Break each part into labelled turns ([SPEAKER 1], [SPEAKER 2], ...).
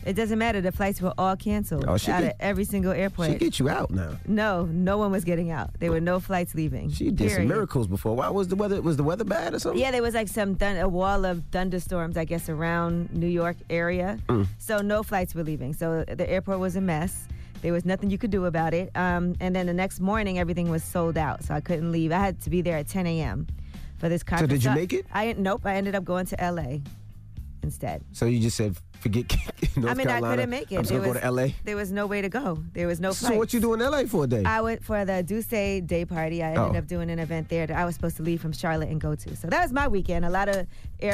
[SPEAKER 1] It doesn't matter. The flights were all canceled out of every single airport.
[SPEAKER 2] She get you out now.
[SPEAKER 1] No one was getting out. There were no flights leaving.
[SPEAKER 2] She did some miracles before. Why was the weather? Was the weather bad or something?
[SPEAKER 1] Yeah, there was like a wall of thunderstorms, I guess, around New York area. So no flights were leaving. So the airport was a mess. There was nothing you could do about it. And then the next morning, everything was sold out. So I couldn't leave. I had to be there at 10 a.m. for this conference.
[SPEAKER 2] So did you make it?
[SPEAKER 1] Nope. I ended up going to L.A. instead.
[SPEAKER 2] So you just said, forget North Carolina.
[SPEAKER 1] I couldn't make it.
[SPEAKER 2] I'm just going to go to L.A.?
[SPEAKER 1] There was no way to go. There was no flight.
[SPEAKER 2] So what you do in L.A. for a day?
[SPEAKER 1] I went for the Duce Day party. I ended up doing an event there that I was supposed to leave from Charlotte and go to. So that was my weekend. A lot of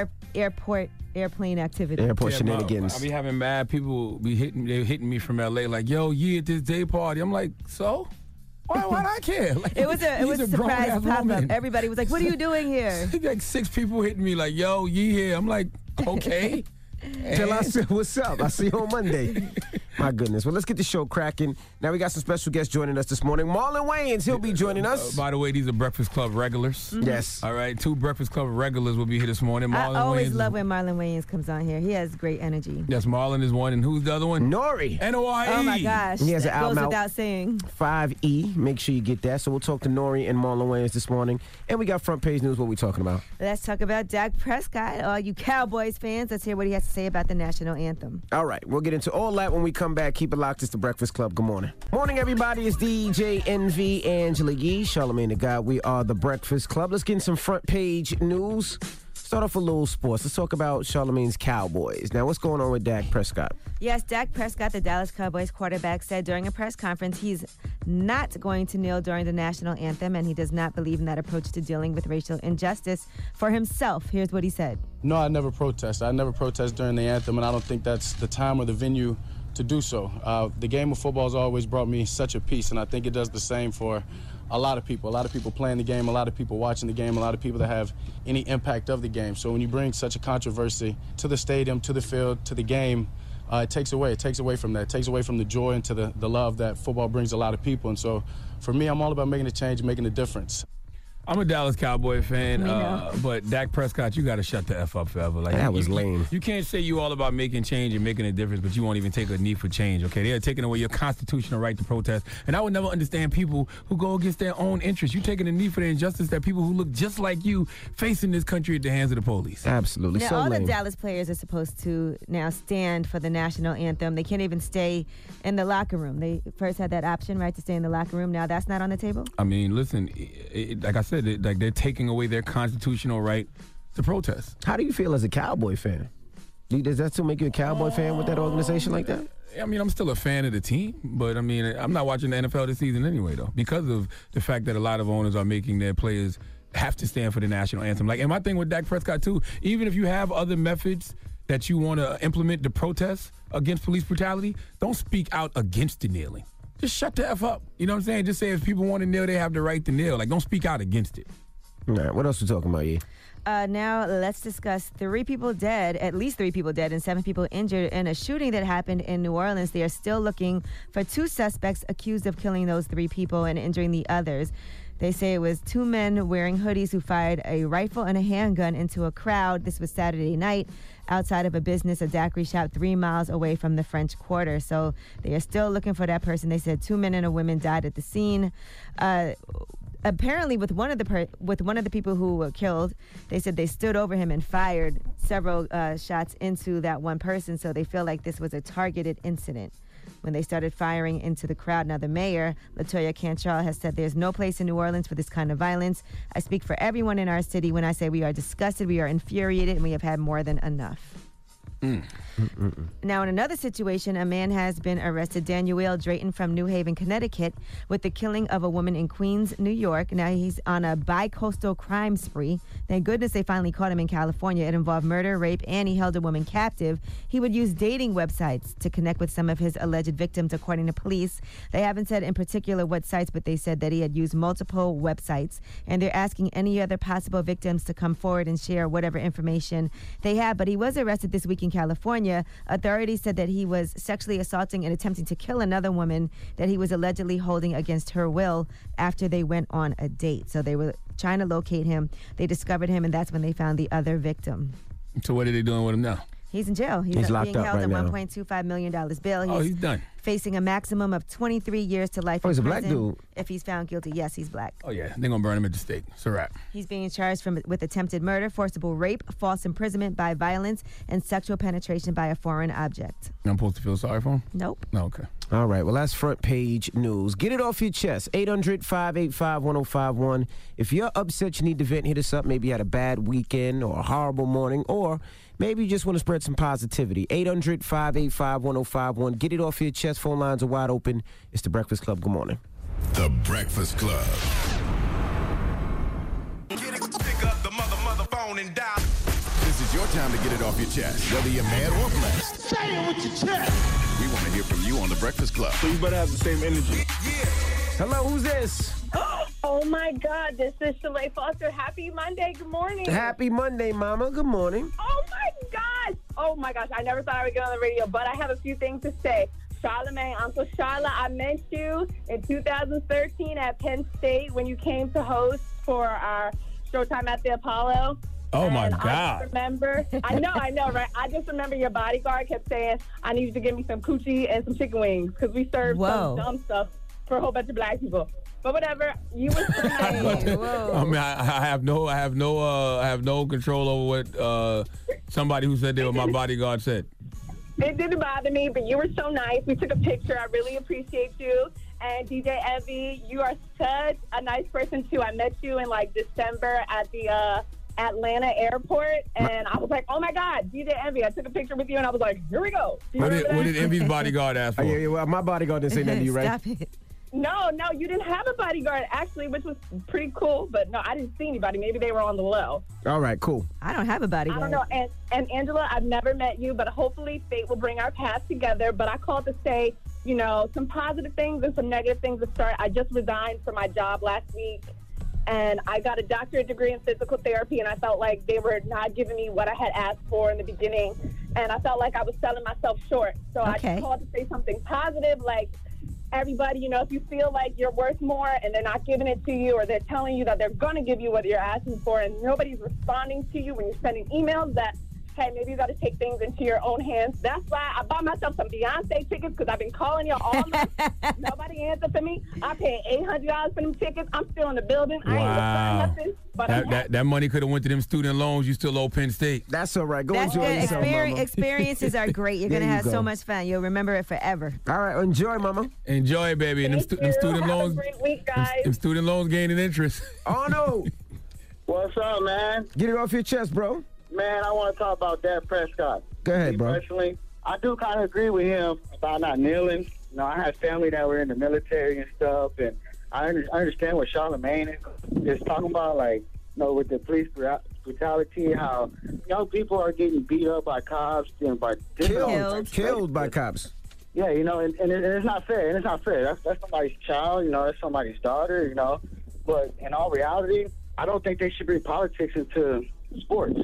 [SPEAKER 1] airplane activity.
[SPEAKER 2] Airport shenanigans.
[SPEAKER 3] I be having mad people hitting me from L.A. like, yo, you at this day party. I'm like, so? Why do I care? Like,
[SPEAKER 1] it was a surprise pop-up. Everybody was like, what are you doing here?
[SPEAKER 3] Like 6 people hitting me like, yo, you here. I'm like, okay.
[SPEAKER 2] Till I said, what's up? I'll see you on Monday. My goodness. Well, let's get the show cracking. Now we got some special guests joining us this morning. Marlon Wayans, he'll be joining us.
[SPEAKER 3] By the way, these are Breakfast Club regulars.
[SPEAKER 1] Mm-hmm.
[SPEAKER 2] Yes.
[SPEAKER 3] All right, 2 Breakfast Club regulars will be here this morning.
[SPEAKER 1] I always love when Marlon Wayans comes on here. He has great energy.
[SPEAKER 3] Yes, Marlon is one, and who's the other one?
[SPEAKER 2] Nori.
[SPEAKER 3] N-O-R-E.
[SPEAKER 1] Oh, my gosh.
[SPEAKER 2] He has an album
[SPEAKER 1] goes
[SPEAKER 2] out,
[SPEAKER 1] without saying.
[SPEAKER 2] 5E. Make sure you get that. So we'll talk to Nori and Marlon Wayans this morning. And we got front page news. What are we talking about?
[SPEAKER 1] Let's talk about Dak Prescott. All you Cowboys fans, let's hear what he has to say about the national anthem.
[SPEAKER 2] All right, we'll get into all that when we come back. Keep it locked. It's the Breakfast Club. Good morning. Morning, everybody. It's DJ NV, Angela Yee, Charlamagne the God. We are the Breakfast Club. Let's get in some front page news. Start off with a little sports. Let's talk about Charlamagne's Cowboys. Now, what's going on with Dak Prescott?
[SPEAKER 1] Yes, Dak Prescott, the Dallas Cowboys quarterback, said during a press conference he's not going to kneel during the national anthem, and he does not believe in that approach to dealing with racial injustice for himself. Here's what he said.
[SPEAKER 4] No, I never protest. I never protest during the anthem, and I don't think that's the time or the venue to do so. The game of football has always brought me such a peace, and I think it does the same for a lot of people playing the game, a lot of people watching the game, a lot of people that have any impact of the game. So when you bring such a controversy to the stadium, to the field, to the game, it takes away from that. It takes away from the joy and to the love that football brings a lot of people. And so for me, I'm all about making a change, making a difference.
[SPEAKER 3] I'm a Dallas Cowboy fan, but Dak Prescott, you got to shut the F up forever. Like
[SPEAKER 2] that was lame.
[SPEAKER 3] You can't say you all about making change and making a difference, but you won't even take a knee for change, okay? They are taking away your constitutional right to protest. And I would never understand people who go against their own interests. You're taking a knee for the injustice that people who look just like you face in this country at the hands of the police.
[SPEAKER 2] Absolutely.
[SPEAKER 1] Now,
[SPEAKER 2] so
[SPEAKER 1] all
[SPEAKER 2] lame.
[SPEAKER 1] the Dallas players are supposed to now stand for the national anthem. They can't even stay in the locker room. They first had that option, right, to stay in the locker room. Now that's not on the table?
[SPEAKER 3] I mean, listen, like I said, they're taking away their constitutional right to protest.
[SPEAKER 2] How do you feel as a Cowboy fan? Does that still make you a Cowboy fan with that organization like that?
[SPEAKER 3] I mean, I'm still a fan of the team, but I mean, I'm not watching the NFL this season anyway, though, because of the fact that a lot of owners are making their players have to stand for the national anthem. Like, and my thing with Dak Prescott, too, even if you have other methods that you want to implement to protest against police brutality, don't speak out against the kneeling. Just shut the F up. You know what I'm saying? Just say if people want to kneel, they have the right to kneel. Like, don't speak out against it.
[SPEAKER 2] All right, what else we talking about here?
[SPEAKER 1] Now let's discuss at least 3 people dead and 7 people injured in a shooting that happened in New Orleans. They are still looking for 2 suspects accused of killing those 3 people and injuring the others. They say it was 2 men wearing hoodies who fired a rifle and a handgun into a crowd. This was Saturday night outside of a business, a daiquiri shop 3 miles away from the French Quarter. So they are still looking for that person. They said 2 men and a woman died at the scene. Apparently, with one of the people who were killed, they said they stood over him and fired several shots into that one person. So they feel like this was a targeted incident when they started firing into the crowd. Now, the mayor, LaToya Cantrell, has said there's no place in New Orleans for this kind of violence. I speak for everyone in our city when I say we are disgusted, we are infuriated, and we have had more than enough. Now, in another situation, a man has been arrested, Daniel Drayton from New Haven, Connecticut, with the killing of a woman in Queens, New York. Now, he's on a bi-coastal crime spree. Thank goodness they finally caught him in California. It involved murder, rape, and he held a woman captive. He would use dating websites to connect with some of his alleged victims, according to police. They haven't said in particular what sites, but they said that he had used multiple websites, and they're asking any other possible victims to come forward and share whatever information they have. But he was arrested this week in California. Authorities said that he was sexually assaulting and attempting to kill another woman that he was allegedly holding against her will after they went on a date. So they were trying to locate him. They discovered him, and that's when they found the other victim.
[SPEAKER 3] So what are they doing with him now?
[SPEAKER 1] He's in jail.
[SPEAKER 2] He's locked
[SPEAKER 1] being
[SPEAKER 2] up
[SPEAKER 1] held
[SPEAKER 2] right
[SPEAKER 1] at
[SPEAKER 2] now.
[SPEAKER 1] $1.25 million bail.
[SPEAKER 3] He's done.
[SPEAKER 1] Facing a maximum of 23 years to life in
[SPEAKER 2] he's a
[SPEAKER 1] prison.
[SPEAKER 2] black dude.
[SPEAKER 1] If he's found guilty, yes, he's black.
[SPEAKER 3] Oh, yeah. They're going to burn him at the stake. It's a wrap.
[SPEAKER 1] He's being charged with attempted murder, forcible rape, false imprisonment by violence, and sexual penetration by a foreign object.
[SPEAKER 3] I'm supposed to feel sorry for him?
[SPEAKER 1] Nope.
[SPEAKER 3] No, okay.
[SPEAKER 2] All right, well, that's front page news. Get it off your chest. 800-585-1051. If you're upset, you need to vent, hit us up. Maybe you had a bad weekend or a horrible morning, or maybe you just want to spread some positivity. 800-585-1051. Get it off your chest. Phone lines are wide open. It's The Breakfast Club. Good morning.
[SPEAKER 5] The Breakfast Club. Pick up the mother phone and dial. This is your time to get it off your chest, whether you're mad or blessed. Say it with your chest. We want to hear from you on The Breakfast Club.
[SPEAKER 4] So you better have the same energy.
[SPEAKER 2] Hello, who's this?
[SPEAKER 6] Oh my God, this is Shalay Foster. Happy Monday. Good morning.
[SPEAKER 2] Happy Monday, Mama. Good morning.
[SPEAKER 6] Oh my gosh. Oh my gosh. I never thought I would get on the radio, but I have a few things to say. Charlamagne, Uncle Charla, I met you in 2013 at Penn State when you came to host for our Showtime at the Apollo.
[SPEAKER 3] Oh, my God.
[SPEAKER 6] I just remember, I know, right? I just remember your bodyguard kept saying, I need you to give me some coochie and some chicken wings because we served some dumb stuff for a whole bunch of black people. But whatever, you were so nice.
[SPEAKER 3] I mean, I have no control over what somebody who said they were my bodyguard said.
[SPEAKER 6] It didn't bother me, but you were so nice. We took a picture. I really appreciate you. And DJ Envy, you are such a nice person, too. I met you in, December at the Atlanta airport, and I was like, oh, my God, DJ Envy. I took a picture with you, and I was like, here we go.
[SPEAKER 3] What did Envy's bodyguard ask for?
[SPEAKER 2] Well, my bodyguard didn't say nothing to you, right?
[SPEAKER 1] Stop it.
[SPEAKER 6] No, you didn't have a bodyguard, actually, which was pretty cool. But, no, I didn't see anybody. Maybe they were on the low.
[SPEAKER 2] All right, cool.
[SPEAKER 1] I don't have a bodyguard.
[SPEAKER 6] I don't know. And Angela, I've never met you, but hopefully fate will bring our paths together. But I called to say, some positive things and some negative things to start. I just resigned from my job last week, and I got a doctorate degree in physical therapy, and I felt like they were not giving me what I had asked for in the beginning, and I felt like I was selling myself short. So I just called to say something positive, like, everybody, if you feel like you're worth more and they're not giving it to you, or they're telling you that they're going to give you what you're asking for and nobody's responding to you when you're sending emails, that, hey, maybe you got to take things into your own hands. That's why I bought myself some Beyonce tickets, because I've been calling you all month. Nobody answered for me. I paid $800 for them tickets. I'm still in the building. I ain't returning nothing. But
[SPEAKER 3] that money could have went to them student loans. You still owe Penn State.
[SPEAKER 2] That's all right. Go
[SPEAKER 1] That's
[SPEAKER 2] enjoy
[SPEAKER 1] good.
[SPEAKER 2] yourself, Mama.
[SPEAKER 1] Experiences are great. You're going to have so much fun. You'll remember it forever.
[SPEAKER 2] All right. Enjoy, Mama.
[SPEAKER 3] Enjoy, baby. And them student
[SPEAKER 6] Have
[SPEAKER 3] loans.
[SPEAKER 6] a great week, guys.
[SPEAKER 3] Them student loans gaining interest.
[SPEAKER 2] Oh, no.
[SPEAKER 7] What's up, man?
[SPEAKER 2] Get it off your chest, bro.
[SPEAKER 7] Man, I want to talk about Dak Prescott.
[SPEAKER 2] Go ahead, bro.
[SPEAKER 7] Personally, I do kind of agree with him about not kneeling. I had family that were in the military and stuff, and I understand what Charlamagne is talking about, with the police brutality, how young people are getting beat up by cops and by
[SPEAKER 2] killed by cops.
[SPEAKER 7] Yeah, and it's not fair. And it's not fair. That's somebody's child. That's somebody's daughter. But in all reality, I don't think they should bring politics into sports.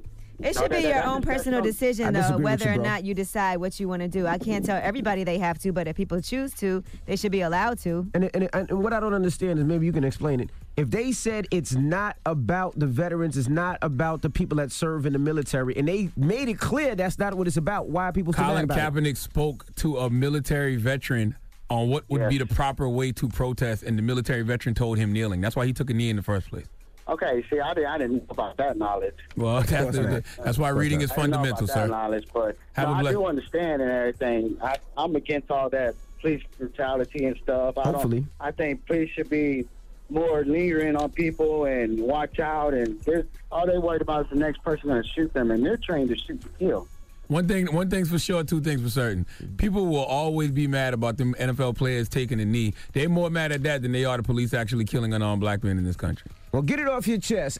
[SPEAKER 1] It should be your own personal decision, though, whether or not you decide what you want to do. I can't tell everybody they have to, but if people choose to, they should be allowed to.
[SPEAKER 2] And what I don't understand is, maybe you can explain it. If they said it's not about the veterans, it's not about the people that serve in the military, and they made it clear that's not what it's about, why are people still mad about
[SPEAKER 3] Colin Kaepernick spoke to a military veteran on what would be the proper way to protest, and the military veteran told him kneeling. That's why he took a knee in the first place.
[SPEAKER 7] Okay, see, I didn't know about that knowledge.
[SPEAKER 3] Well, that's why reading is fundamental, sir.
[SPEAKER 7] That knowledge, but I do understand and everything. I'm against all that police brutality and stuff. I think police should be more lenient on people and watch out. And all they worried about is the next person going to shoot them, and they're trained to shoot to kill.
[SPEAKER 3] One thing's for sure, two things for certain. People will always be mad about them NFL players taking a knee. They're more mad at that than they are the police actually killing unarmed black men in this country.
[SPEAKER 2] Well, get it off your chest.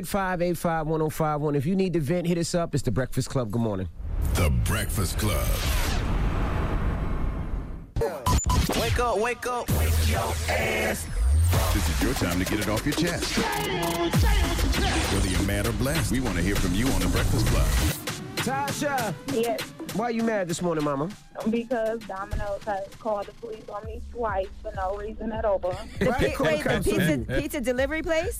[SPEAKER 2] 800-585-1051. If you need to vent, hit us up. It's The Breakfast Club. Good morning.
[SPEAKER 5] The Breakfast Club.
[SPEAKER 8] Wake up, wake up. Wake your ass.
[SPEAKER 5] This is your time to get it off your chest. Whether you're mad or blessed, we want to hear from you on The Breakfast Club.
[SPEAKER 2] Tasha.
[SPEAKER 6] Yes.
[SPEAKER 2] Why are you mad this morning, Mama?
[SPEAKER 6] Because Domino's has called the police on me twice for no reason at all.
[SPEAKER 1] The pizza delivery place?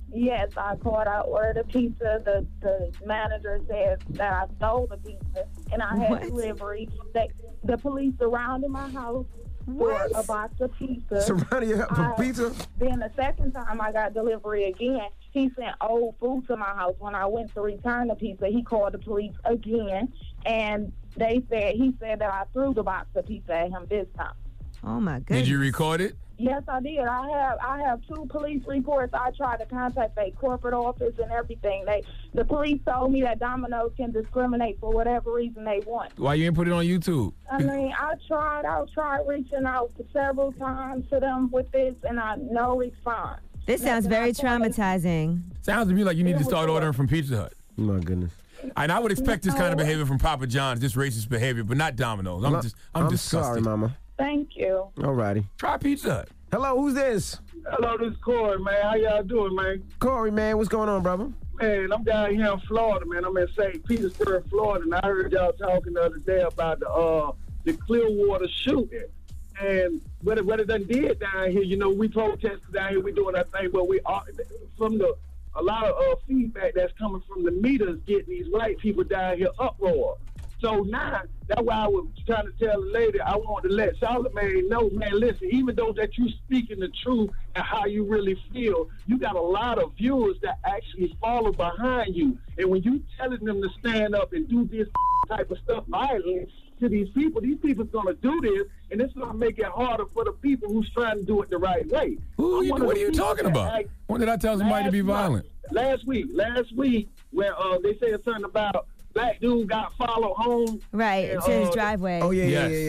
[SPEAKER 6] Yes, I called. I ordered a pizza. The manager said that I stole the pizza, and I had delivery. The police surrounded my house for a box of pizza.
[SPEAKER 2] Surrounded your house for pizza?
[SPEAKER 6] Then the second time I got delivery again, he sent old food to my house. When I went to return the pizza, he called the police again, and he said that I threw the box of pizza at him this time.
[SPEAKER 1] Oh my goodness!
[SPEAKER 3] Did you record it?
[SPEAKER 6] Yes, I did. I have 2 police reports. I tried to contact their corporate office and everything. The police told me that Domino's can discriminate for whatever reason they want.
[SPEAKER 3] Why you ain't put it on YouTube?
[SPEAKER 6] I mean, I tried reaching out several times to them with this, and no response.
[SPEAKER 1] This sounds very traumatizing.
[SPEAKER 3] Sounds to me like you need to start ordering from Pizza Hut.
[SPEAKER 2] Oh my goodness.
[SPEAKER 3] And I would expect this kind of behavior from Papa John's, this racist behavior, but not Domino's. I'm disgusted.
[SPEAKER 2] Sorry, Mama.
[SPEAKER 6] Thank you.
[SPEAKER 2] All righty.
[SPEAKER 3] Try Pizza Hut.
[SPEAKER 2] Hello, who's this?
[SPEAKER 9] Hello, this is Corey, man. How y'all doing, man?
[SPEAKER 2] Corey, man, what's going on, brother?
[SPEAKER 9] Man, I'm down here in Florida, man. I'm in St. Petersburg, Florida, and I heard y'all talking the other day about the Clearwater shooting. And what it done did down here, you know, we protested down here, we doing our thing, but we are from a lot of feedback that's coming from the meters getting these white people down here uproar. So now, that's why I was trying to tell the lady, I want to let Charlamagne know, man, listen, even though that you speaking the truth and how you really feel, you got a lot of viewers that actually follow behind you. And when you telling them to stand up and do this type of stuff violently to these people's going to do this, and it's going to make it harder for the people who's trying to do it the right way.
[SPEAKER 3] What are you talking about? When did I tell somebody to be violent?
[SPEAKER 9] Last week, when they said something about black dude got followed home.
[SPEAKER 1] Right, to his driveway.
[SPEAKER 2] Oh, yeah.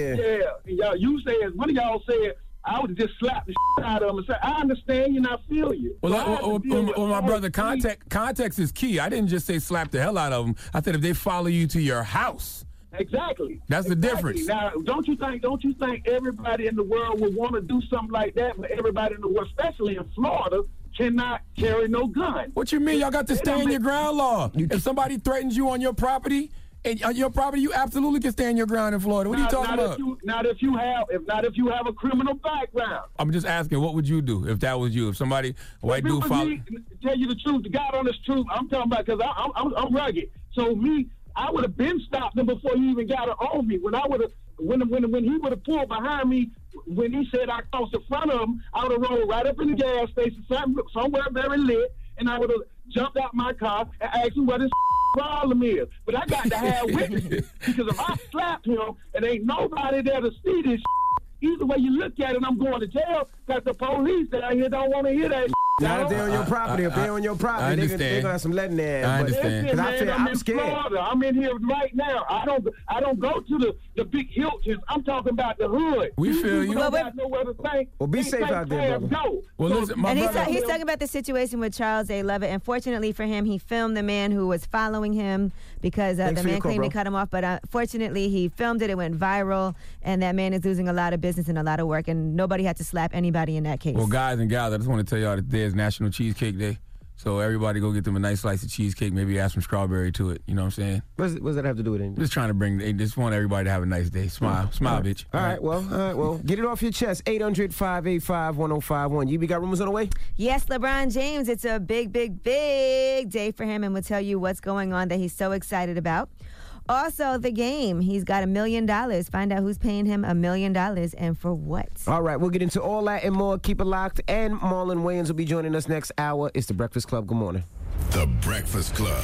[SPEAKER 9] And one of y'all said, I would just slap the shit out of him and say, I understand you and I feel you.
[SPEAKER 3] Well, my brother, context is key. I didn't just say slap the hell out of them. I said if they follow you to your house.
[SPEAKER 9] Exactly.
[SPEAKER 3] That's the difference.
[SPEAKER 9] Now, don't you think everybody in the world would want to do something like that, but everybody in the world, especially in Florida, cannot carry no gun?
[SPEAKER 3] What you mean? Y'all got to stand your ground law. If somebody threatens you on your property, you absolutely can stand your ground in Florida. What are you talking about?
[SPEAKER 9] Not if you have a criminal background.
[SPEAKER 3] I'm just asking, what would you do if that was you? If somebody, a white dude followed.
[SPEAKER 9] Tell you the truth, the God honest truth. I'm talking about because I'm rugged. So I would have been stopped him before he even got it on me. When he would have pulled behind me, when he said I crossed the front of him, I would have rolled right up in the gas station, somewhere very lit, and I would have jumped out my car and asked him what his problem is. But I got to have witnesses, because if I slap him and ain't nobody there to see this, either way you look at it, I'm going to jail because the police down here don't want to hear that.
[SPEAKER 2] Not if they're on your property. If they're on your property, they're going to have some letting there.
[SPEAKER 3] I understand.
[SPEAKER 9] I'm scared. Florida. I'm in here right now. I don't go to the big Hiltons. I'm talking about the hood.
[SPEAKER 3] We feel you.
[SPEAKER 9] Don't got nowhere to think.
[SPEAKER 2] Well, be safe out there, brother.
[SPEAKER 9] Go.
[SPEAKER 3] Well, listen,
[SPEAKER 1] he's talking about the situation with Charles A. Lovett. And fortunately for him, he filmed the man who was following him because the man claimed to cut him off. But fortunately, he filmed it. It went viral. And that man is losing a lot of business and a lot of work. And nobody had to slap anybody in that case.
[SPEAKER 3] Well, guys and gals, I just want to tell y'all that there's National Cheesecake Day. So everybody go get them a nice slice of cheesecake, maybe add some strawberry to it. You know what I'm saying?
[SPEAKER 2] What does that have to do with anything?
[SPEAKER 3] Just trying to just want everybody to have a nice day. Smile, bitch.
[SPEAKER 2] All right, well, get it off your chest. 800-585-1051. You got rumors on the way?
[SPEAKER 1] Yes, LeBron James. It's a big, big, big day for him, and we'll tell you what's going on that he's so excited about. Also, the game. He's got $1 million. Find out who's paying him $1 million and for what.
[SPEAKER 2] All right, we'll get into all that and more. Keep it locked. And Marlon Wayans will be joining us next hour. It's The Breakfast Club. Good morning.
[SPEAKER 5] The Breakfast Club.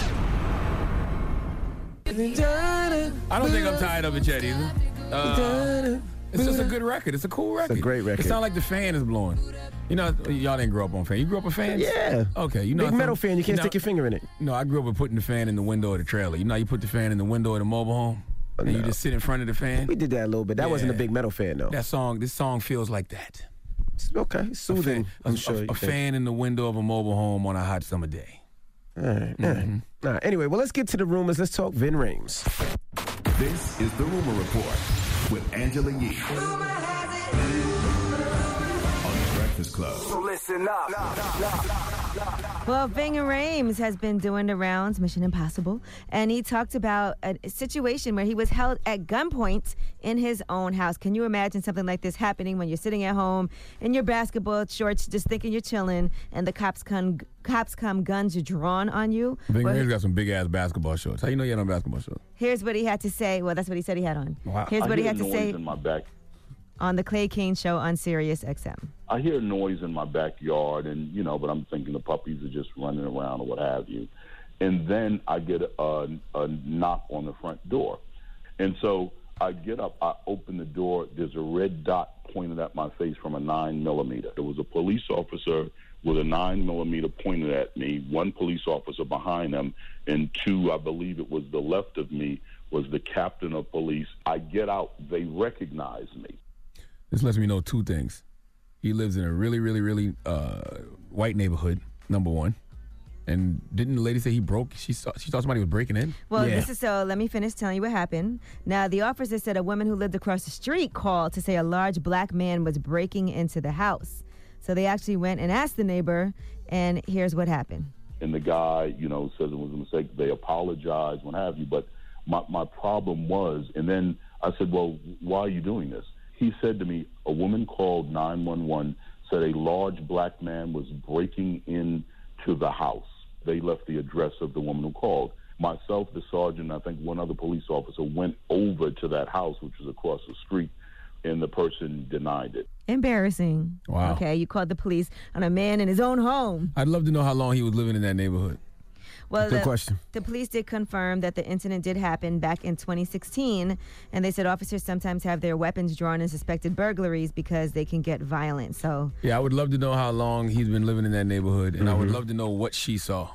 [SPEAKER 3] I don't think I'm tired of it yet either. It's just a good record. It's a cool record.
[SPEAKER 2] It's a great record.
[SPEAKER 3] It sounds like the fan is blowing. You know, y'all didn't grow up on fan. You grew up on fans?
[SPEAKER 2] Yeah.
[SPEAKER 3] Okay. You know,
[SPEAKER 2] big metal fan. You can't stick your finger in it.
[SPEAKER 3] No, I grew up with putting the fan in the window of the trailer. You know how you put the fan in the window of the mobile home? And you just sit in front of the fan?
[SPEAKER 2] We did that a little bit. That wasn't a big metal fan, though.
[SPEAKER 3] This song feels like that.
[SPEAKER 2] Okay. Soothing. I'm sure.
[SPEAKER 3] A fan in the window of a mobile home on a hot summer day.
[SPEAKER 2] All right. All right. Anyway, well, let's get to the rumors. Let's talk Vin Rames.
[SPEAKER 5] This is the Rumor Report with Angela Yee. On The Breakfast Club.
[SPEAKER 8] So listen up.
[SPEAKER 1] Well, Ving Rhames has been doing the rounds, Mission Impossible, and he talked about a situation where he was held at gunpoint in his own house. Can you imagine something like this happening when you're sitting at home in your basketball shorts, just thinking you're chilling, and the cops come, guns are drawn on you?
[SPEAKER 3] Ving Rhames got some big-ass basketball shorts. How you know you had on basketball shorts?
[SPEAKER 1] Here's what he had to say. Well, that's what he said he had on.
[SPEAKER 3] Wow.
[SPEAKER 1] Here's what he had to say
[SPEAKER 10] in my back.
[SPEAKER 1] on the Clay Kane Show on Sirius XM.
[SPEAKER 10] I hear noise in my backyard, and but I'm thinking the puppies are just running around or what have you. And then I get a knock on the front door. And so I get up, I open the door, there's a red dot pointed at my face from a 9mm. There was a police officer with a 9mm pointed at me, one police officer behind him, and two, I believe it was the left of me, was the captain of police. I get out, they recognize me.
[SPEAKER 3] This lets me know two things. He lives in a really, really, really white neighborhood, number one. And didn't the lady say he broke? She thought somebody was breaking in?
[SPEAKER 1] Well, let me finish telling you what happened. Now, the officer said a woman who lived across the street called to say a large black man was breaking into the house. So they actually went and asked the neighbor, and here's what happened.
[SPEAKER 10] And the guy, says it was a mistake. They apologized, what have you. But my problem was, and then I said, well, why are you doing this? He said to me, a woman called 911, said a large black man was breaking into the house. They left the address of the woman who called. Myself, the sergeant, I think one other police officer went over to that house, which was across the street, and the person denied it.
[SPEAKER 1] Embarrassing.
[SPEAKER 3] Wow.
[SPEAKER 1] Okay, you called the police on a man in his own home.
[SPEAKER 3] I'd love to know how long he was living in that neighborhood.
[SPEAKER 1] Well,
[SPEAKER 2] Good question.
[SPEAKER 1] The police did confirm that the incident did happen back in 2016, and they said officers sometimes have their weapons drawn in suspected burglaries because they can get violent. So
[SPEAKER 3] yeah, I would love to know how long he's been living in that neighborhood, and I would love to know what she saw.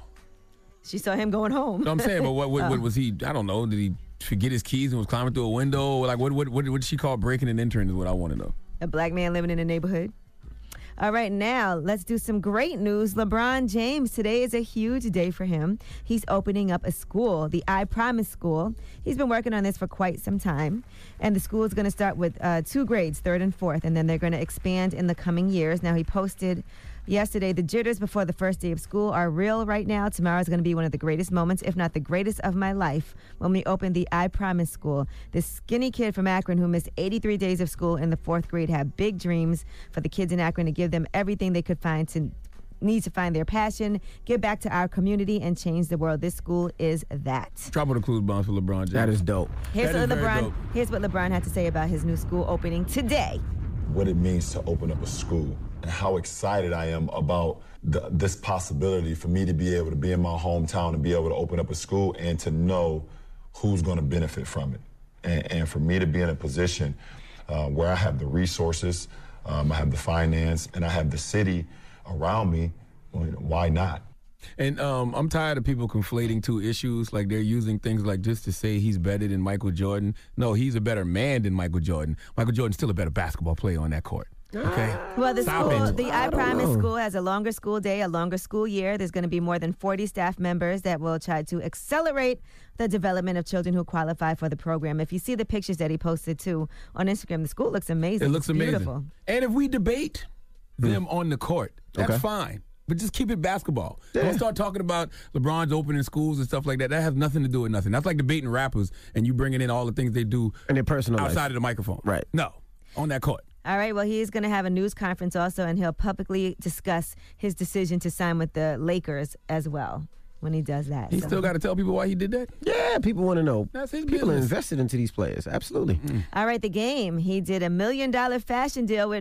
[SPEAKER 1] She saw him going home.
[SPEAKER 3] No, I'm saying, but what was he? I don't know. Did he forget his keys and was climbing through a window? Like what did she call breaking and entering? Is what I want to know.
[SPEAKER 1] A black man living in a neighborhood. All right, now let's do some great news. LeBron James, today is a huge day for him. He's opening up a school, the I Promise School. He's been working on this for quite some time. And the school is going to start with 2 grades, 3rd and 4th, and then they're going to expand in the coming years. Now, he posted yesterday, the jitters before the first day of school are real right now. Tomorrow is going to be one of the greatest moments, if not the greatest of my life, when we open the I Promise School. This skinny kid from Akron who missed 83 days of school in the 4th grade had big dreams for the kids in Akron to give them everything they could need to find their passion, give back to our community, and change the world. This school is that.
[SPEAKER 3] Drop of the clues bombs for LeBron James.
[SPEAKER 2] That is dope.
[SPEAKER 1] Here's what LeBron had to say about his new school opening today.
[SPEAKER 11] What it means to open up a school and how excited I am about this possibility for me to be able to be in my hometown and be able to open up a school and to know who's going to benefit from it. And for me to be in a position where I have the resources, I have the finance, and I have the city around me, why not?
[SPEAKER 3] And I'm tired of people conflating two issues. Like they're using things like just to say he's better than Michael Jordan. No, he's a better man than Michael Jordan. Michael Jordan's still a better basketball player on that court. Okay.
[SPEAKER 1] Well, the I Promise School has a longer school day, a longer school year. There's going to be more than 40 staff members that will try to accelerate the development of children who qualify for the program. If you see the pictures that he posted too on Instagram, the school looks amazing.
[SPEAKER 3] It looks amazing.
[SPEAKER 1] Beautiful.
[SPEAKER 3] And if we debate them on the court, that's fine. But just keep it basketball. Yeah. Don't start talking about LeBron's opening schools and stuff like that. That has nothing to do with nothing. That's like debating rappers and you bringing in all the things they do
[SPEAKER 2] in their personal
[SPEAKER 3] outside
[SPEAKER 2] life.
[SPEAKER 3] of the microphone.
[SPEAKER 2] Right.
[SPEAKER 3] No, on that court.
[SPEAKER 1] All right, well, he is going to have a news conference also, and he'll publicly discuss his decision to sign with the Lakers as well when he does that.
[SPEAKER 3] He still got to tell people why he did that?
[SPEAKER 2] Yeah, people want to know.
[SPEAKER 3] That's his
[SPEAKER 2] people
[SPEAKER 3] business.
[SPEAKER 2] are invested into these players. Absolutely.
[SPEAKER 1] All right, the game. He did $1 million deal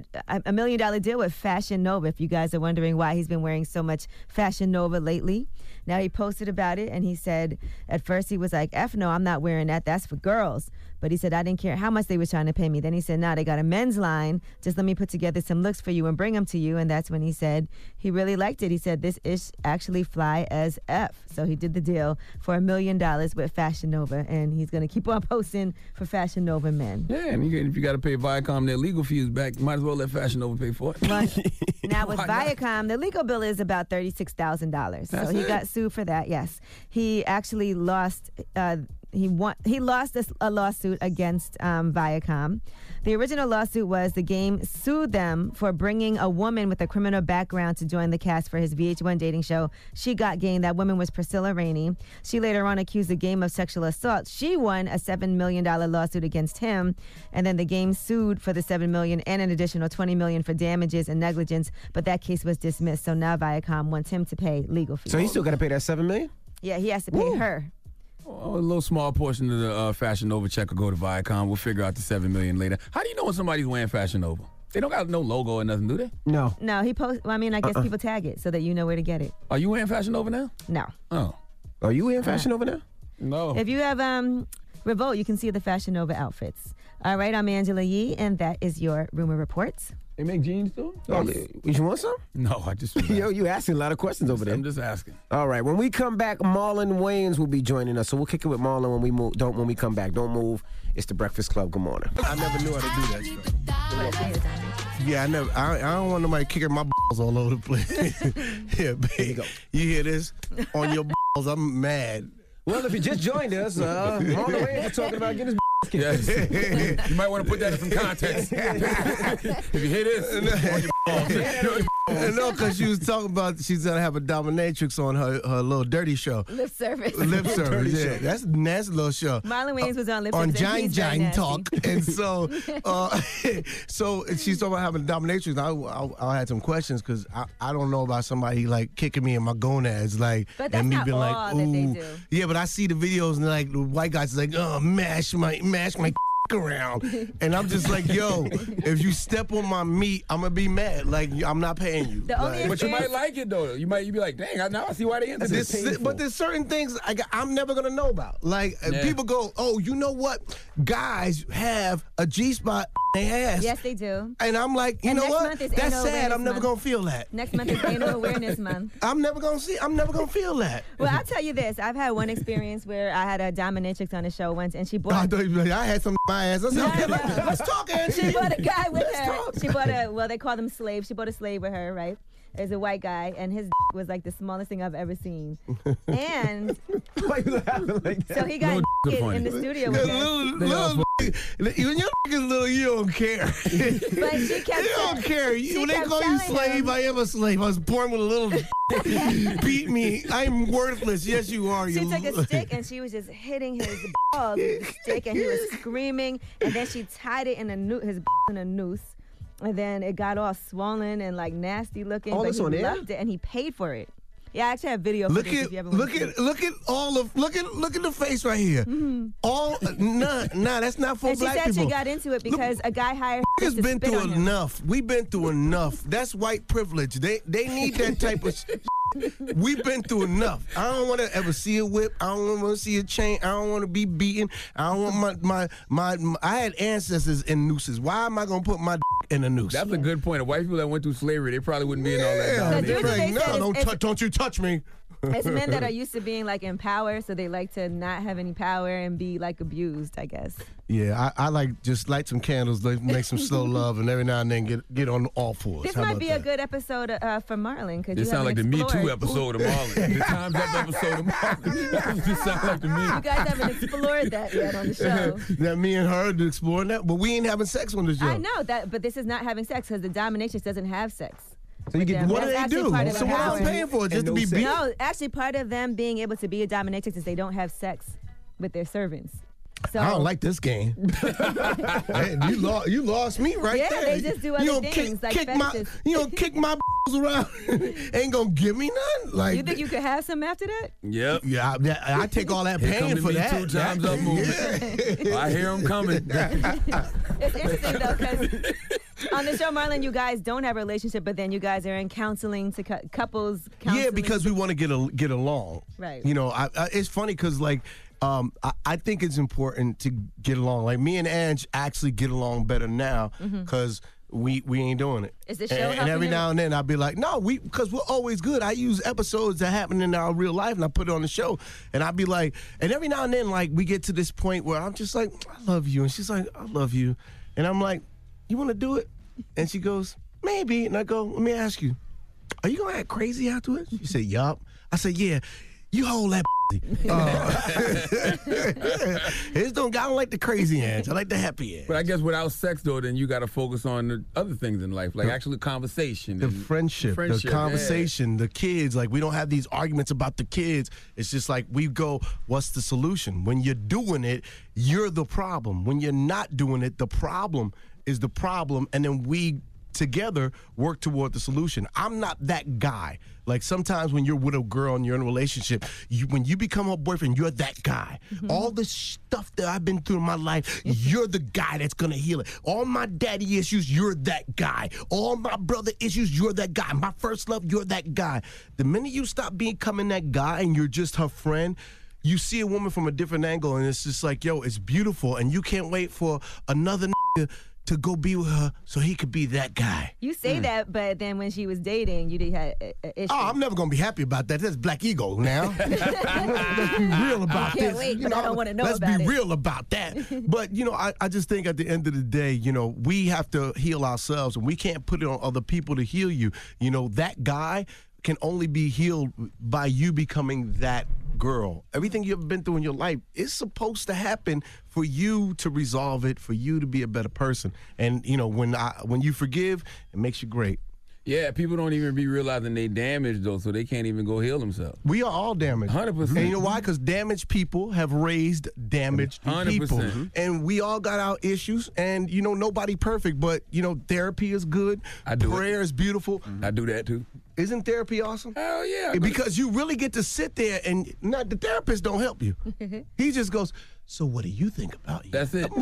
[SPEAKER 1] with Fashion Nova. If you guys are wondering why he's been wearing so much Fashion Nova lately. Now, he posted about it, and he said at first he was like, F no, I'm not wearing that. That's for girls. But he said, I didn't care how much they were trying to pay me. Then he said, nah, they got a men's line. Just let me put together some looks for you and bring them to you. And that's when he said he really liked it. He said, this is actually fly as F. So he did the deal for $1 million with Fashion Nova. And he's going to keep on posting for Fashion Nova men.
[SPEAKER 3] Yeah, and if you got to pay Viacom their legal fees back, you might as well let Fashion Nova pay for it.
[SPEAKER 1] Well, now with Viacom, the legal bill is about $36,000. So he got sued for that, yes. He actually lost He lost a lawsuit against Viacom. The original lawsuit was the game sued them for bringing a woman with a criminal background to join the cast for his VH1 dating show, She Got Game. That woman was Priscilla Rainey. She later on accused the game of sexual assault. She won a $7 million lawsuit against him, and then the game sued for the $7 million and an additional $20 million for damages and negligence, but that case was dismissed. So now Viacom wants him to pay legal fees.
[SPEAKER 2] So he still got to pay that $7 million?
[SPEAKER 1] Yeah, he has to pay her.
[SPEAKER 3] Oh, a little small portion of the Fashion Nova check will go to Viacom. We'll figure out the $7 million later. How do you know when somebody's wearing Fashion Nova? They don't got no logo or nothing, do they?
[SPEAKER 2] No.
[SPEAKER 1] No, he posts. Well, I mean, I guess people tag it so that you know where to get it.
[SPEAKER 3] Are you wearing Fashion Nova now?
[SPEAKER 1] No.
[SPEAKER 3] Oh.
[SPEAKER 2] Are you wearing Fashion Nova now?
[SPEAKER 3] No.
[SPEAKER 1] If you have Revolt, you can see the Fashion Nova outfits. All right, I'm Angela Yee, and that is your Rumor Reports.
[SPEAKER 3] They make jeans too?
[SPEAKER 2] Oh, you want some?
[SPEAKER 3] No, I just...
[SPEAKER 2] Yo, you asking a lot of questions over there.
[SPEAKER 3] I'm just asking.
[SPEAKER 2] All right, when we come back, Marlon Wayans will be joining us. So we'll kick it with Marlon when we come back. Don't move. It's the Breakfast Club. Good morning.
[SPEAKER 12] I never knew how to do that stuff. Yeah, I don't want nobody kicking my balls all over the place. Yeah, babe. You hear this? On your balls, I'm mad.
[SPEAKER 2] Well, if you just joined us, Marlon Wayans is talking about getting his
[SPEAKER 3] Yes. You might want to put that in some context. If you hear this, on your balls.
[SPEAKER 12] No, because she was talking about she's going to have a dominatrix on her little dirty show.
[SPEAKER 1] Lip service.
[SPEAKER 12] Lip service, yeah. That's a nasty little show.
[SPEAKER 1] Marlon Wayans was on Lip
[SPEAKER 12] on
[SPEAKER 1] service.
[SPEAKER 12] On Jine Talk. And so, so she's talking about having a dominatrix. I had some questions because I don't know about somebody like kicking me in my gonads. Like,
[SPEAKER 1] but that's
[SPEAKER 12] and me
[SPEAKER 1] not
[SPEAKER 12] being
[SPEAKER 1] all
[SPEAKER 12] like, ooh.
[SPEAKER 1] that they do.
[SPEAKER 12] Yeah, but I see the videos and like the white guys like, oh, mash my around, and I'm just like, yo, if you step on my meat, I'm gonna be mad. Like, I'm not paying you.
[SPEAKER 3] But you might like it though. You be like, dang, now I see why they into this.
[SPEAKER 12] But there's certain things I'm never gonna know about. Like people go, oh, you know what? Guys have a G-spot in their ass.
[SPEAKER 1] Yes, they do.
[SPEAKER 12] And I'm like, you know what? That's sad. I'm never gonna feel that.
[SPEAKER 1] Next month is Anal Awareness Month.
[SPEAKER 12] I'm never gonna feel that.
[SPEAKER 1] Well, I'll tell you this. I've had one experience where I had a dominatrix on the show once, and she bought.
[SPEAKER 12] I thought I had some my ass. I said, okay, let's talk, Angie.
[SPEAKER 1] She bought a guy with her. She bought they call them slaves. She bought a slave with her, right? There's a white guy, and his was like the smallest thing I've ever seen. And
[SPEAKER 2] why you laughing like that?
[SPEAKER 1] So he got in the studio with her.
[SPEAKER 12] When your niggas little, you don't care.
[SPEAKER 1] But she kept
[SPEAKER 12] you don't care. When they call you slave, I am a slave. I was born with a little beat me. I'm worthless. Yes, you are.
[SPEAKER 1] She took a stick and she was just hitting his balls with the stick, and he was screaming. And then she tied it in his in a noose. And then it got all swollen and like nasty looking.
[SPEAKER 2] Oh,
[SPEAKER 1] but
[SPEAKER 2] this
[SPEAKER 1] he
[SPEAKER 2] on air?
[SPEAKER 1] loved it, and he paid for it. Yeah, I actually have video.
[SPEAKER 12] Look at the face right here. Mm-hmm. That's not for
[SPEAKER 1] and
[SPEAKER 12] black people.
[SPEAKER 1] She said she got into it because a guy hired her to
[SPEAKER 12] been
[SPEAKER 1] spit
[SPEAKER 12] through
[SPEAKER 1] on him.
[SPEAKER 12] enough. We've been through enough. That's white privilege. They need that type of. We've been through enough. I don't want to ever see a whip. I don't want to see a chain. I don't want to be beaten. I don't want my I had ancestors in nooses. Why am I gonna put my in a noose?
[SPEAKER 3] That's a good point. The white people that went through slavery, they probably wouldn't be in all that.
[SPEAKER 12] Don't you touch me.
[SPEAKER 1] It's men that are used to being like in power, so they like to not have any power and be like abused, I guess.
[SPEAKER 12] Yeah, I like just light some candles, make some slow love, and every now and then get on all fours.
[SPEAKER 1] This might be a good episode for Marlon.
[SPEAKER 3] This sounds like the Me Too episode of Marlon. The Time's Up episode of Marlon. This sounds like the me.
[SPEAKER 1] You guys haven't explored that yet on the show.
[SPEAKER 12] That me and her to explore that, but we ain't having sex on the show.
[SPEAKER 1] I know that, but this is not having sex because the dominatrix doesn't have sex.
[SPEAKER 12] So you get what do they do? So what am I paying for? Just to be beat?
[SPEAKER 1] No, actually, part of them being able to be a dominatrix is they don't have sex with their servants. So
[SPEAKER 12] I don't like this game. Hey, you lost me right there.
[SPEAKER 1] Yeah, they just do other things like fetishes.
[SPEAKER 12] You don't kick my around. Ain't gonna give me none. Like
[SPEAKER 1] you think you could have some after that?
[SPEAKER 3] Yep.
[SPEAKER 12] Yeah, I take all that pain for that.
[SPEAKER 3] 2 times up movement. Yeah. I hear them coming.
[SPEAKER 1] It's interesting though because on the show, Marlon, you guys don't have a relationship, but then you guys are in counseling to couples.
[SPEAKER 12] Yeah, because we want to get along.
[SPEAKER 1] Right.
[SPEAKER 12] You know, it's funny because like. I think it's important to get along. Like me and Ange actually get along better now because we ain't doing it.
[SPEAKER 1] Is the show
[SPEAKER 12] and every now and then I'll be like, no, because we're always good. I use episodes that happen in our real life and I put it on the show. And I'll be like, and every now and then like we get to this point where I'm just like, I love you. And she's like, I love you. And I'm like, you want to do it? And she goes, maybe. And I go, let me ask you, are you going to act crazy afterwards? She said, yup. I said, yeah. You hold that. I don't like the crazy ants. I like the happy ants.
[SPEAKER 3] But I guess without sex, though, then you got to focus on the other things in life, like actually conversation.
[SPEAKER 12] The friendship, the conversation, the kids. Like, we don't have these arguments about the kids. It's just like we go, what's the solution? When you're doing it, you're the problem. When you're not doing it, the problem is the problem. And then we together work toward the solution. I'm not that guy. Like, sometimes when you're with a girl and you're in a relationship, when you become her boyfriend, you're that guy. Mm-hmm. All the stuff that I've been through in my life, you're the guy that's going to heal it. All my daddy issues, you're that guy. All my brother issues, you're that guy. My first love, you're that guy. The minute you stop becoming that guy and you're just her friend, you see a woman from a different angle, and it's just like, yo, it's beautiful, and you can't wait for another nigga to go be with her so he could be that guy.
[SPEAKER 1] You say that, but then when she was dating, you did have an issue.
[SPEAKER 12] Oh, I'm never going to be happy about that. That's black ego now. Let's be real about
[SPEAKER 1] I can't
[SPEAKER 12] this.
[SPEAKER 1] wait, but I don't want to know about it.
[SPEAKER 12] Let's be real about that. But, I just think at the end of the day, we have to heal ourselves, and we can't put it on other people to heal you. That guy can only be healed by you becoming that girl. Everything you've been through in your life is supposed to happen for you to resolve it, for you to be a better person. And when you forgive, it makes you great.
[SPEAKER 3] Yeah, people don't even be realizing they damaged, though, so they can't even go heal themselves.
[SPEAKER 12] We are all damaged.
[SPEAKER 3] 100%.
[SPEAKER 12] And you know why? Because damaged people have raised damaged
[SPEAKER 3] 100%.
[SPEAKER 12] people. And we all got our issues, and, nobody perfect, but, therapy is good.
[SPEAKER 3] I do.
[SPEAKER 12] Prayer is beautiful.
[SPEAKER 3] I do that, too.
[SPEAKER 12] Isn't therapy awesome?
[SPEAKER 3] Hell yeah.
[SPEAKER 12] Because you really get to sit there, and the therapist don't help you. He just goes, so what do you think about you?
[SPEAKER 3] That's it.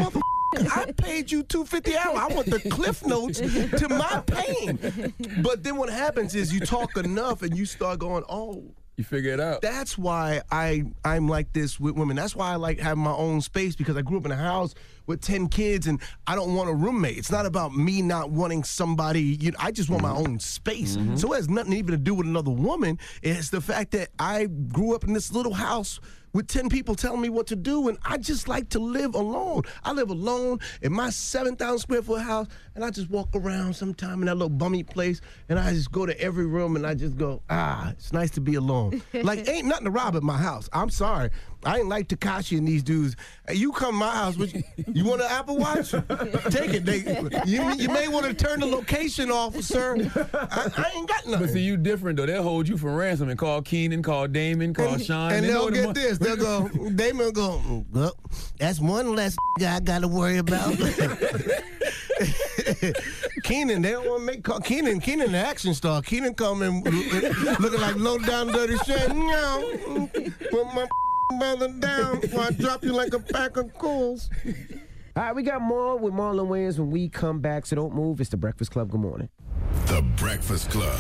[SPEAKER 12] I paid you $250 an hour. I want the cliff notes to my pain. But then what happens is you talk enough and you start going, oh.
[SPEAKER 3] You figure it out.
[SPEAKER 12] That's why I'm like this with women. That's why I like having my own space, because I grew up in a house with 10 kids and I don't want a roommate. It's not about me not wanting somebody. I just want my own space. Mm-hmm. So it has nothing even to do with another woman. It's the fact that I grew up in this little house with 10 people telling me what to do, and I just like to live alone. I live alone in my 7,000 square foot house, and I just walk around sometime in that little bummy place, and I just go to every room, and I just go, it's nice to be alone. Like, ain't nothing to rob at my house. I'm sorry. I ain't like Tekashi and these dudes. Hey, you come to my house, you want an Apple Watch? Take it. You may want to turn the location off, sir. I ain't got nothing.
[SPEAKER 3] But see, you different, though. They'll hold you for ransom and call Keenan, call Damon, call Sean.
[SPEAKER 12] And they'll get this. They'll go, Damon will go, well, that's one less guy I got to worry about. Keenan, they don't want to make call. Keenan, the action star. Keenan coming looking like low down dirty shit. No, put my brother down before I drop you like a pack of coals.
[SPEAKER 2] All right, we got more with Marlon Wayans when we come back, so don't move. It's The Breakfast Club. Good morning.
[SPEAKER 5] The Breakfast Club.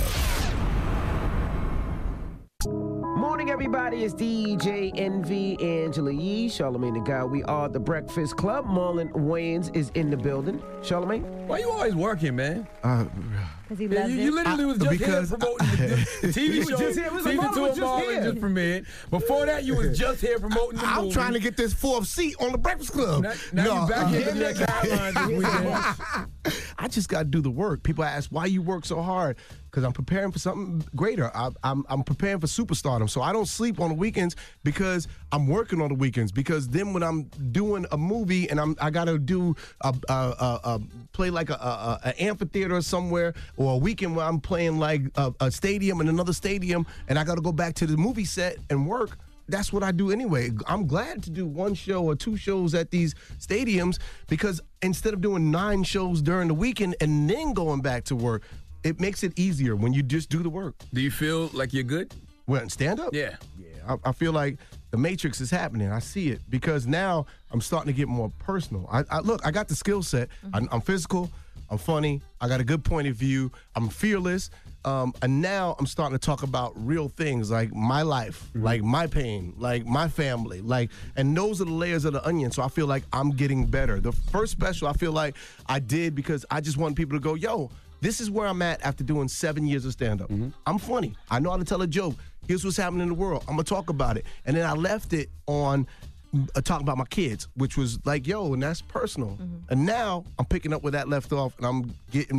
[SPEAKER 2] Morning, everybody. It's DJ Envy, Angela Yee, Charlamagne the Guy. We are The Breakfast Club. Marlon Wayans is in the building. Charlamagne?
[SPEAKER 3] Why you always working, man?
[SPEAKER 1] Because he loves
[SPEAKER 3] you literally was just here promoting the TV show. Season 2 of Marlon just premiered. Before that, you was just here promoting the movie.
[SPEAKER 12] I'm trying to get this 4th seat on The Breakfast Club.
[SPEAKER 3] Now you back here in that guidelines this weekend.
[SPEAKER 12] I just got to do the work. People ask, why you work so hard? Because I'm preparing for something greater. I'm preparing for superstardom. So I don't sleep on the weekends because I'm working on the weekends. Because then when I'm doing a movie and I got to do play like an amphitheater somewhere, or a weekend where I'm playing like a stadium and another stadium, and I got to go back to the movie set and work. That's what I do anyway. I'm glad to do 1 show or 2 shows at these stadiums, because instead of doing 9 shows during the weekend and then going back to work, it makes it easier when you just do the work.
[SPEAKER 3] Do you feel like you're good?
[SPEAKER 12] Well, stand up?
[SPEAKER 3] Yeah.
[SPEAKER 12] I feel like the Matrix is happening. I see it, because now I'm starting to get more personal. Look, I got the skill set. Mm-hmm. I'm physical. I'm funny. I got a good point of view. I'm fearless. And now I'm starting to talk about real things, like my life, like my pain, like my family, and those are the layers of the onion. So I feel like I'm getting better. The first special I feel like I did because I just want people to go, yo, this is where I'm at after doing 7 years of stand-up. Mm-hmm. I'm funny. I know how to tell a joke. Here's what's happening in the world. I'm going to talk about it. And then I left it on talking about my kids, which was like, yo, and that's personal. Mm-hmm. And now I'm picking up where that left off, and I'm getting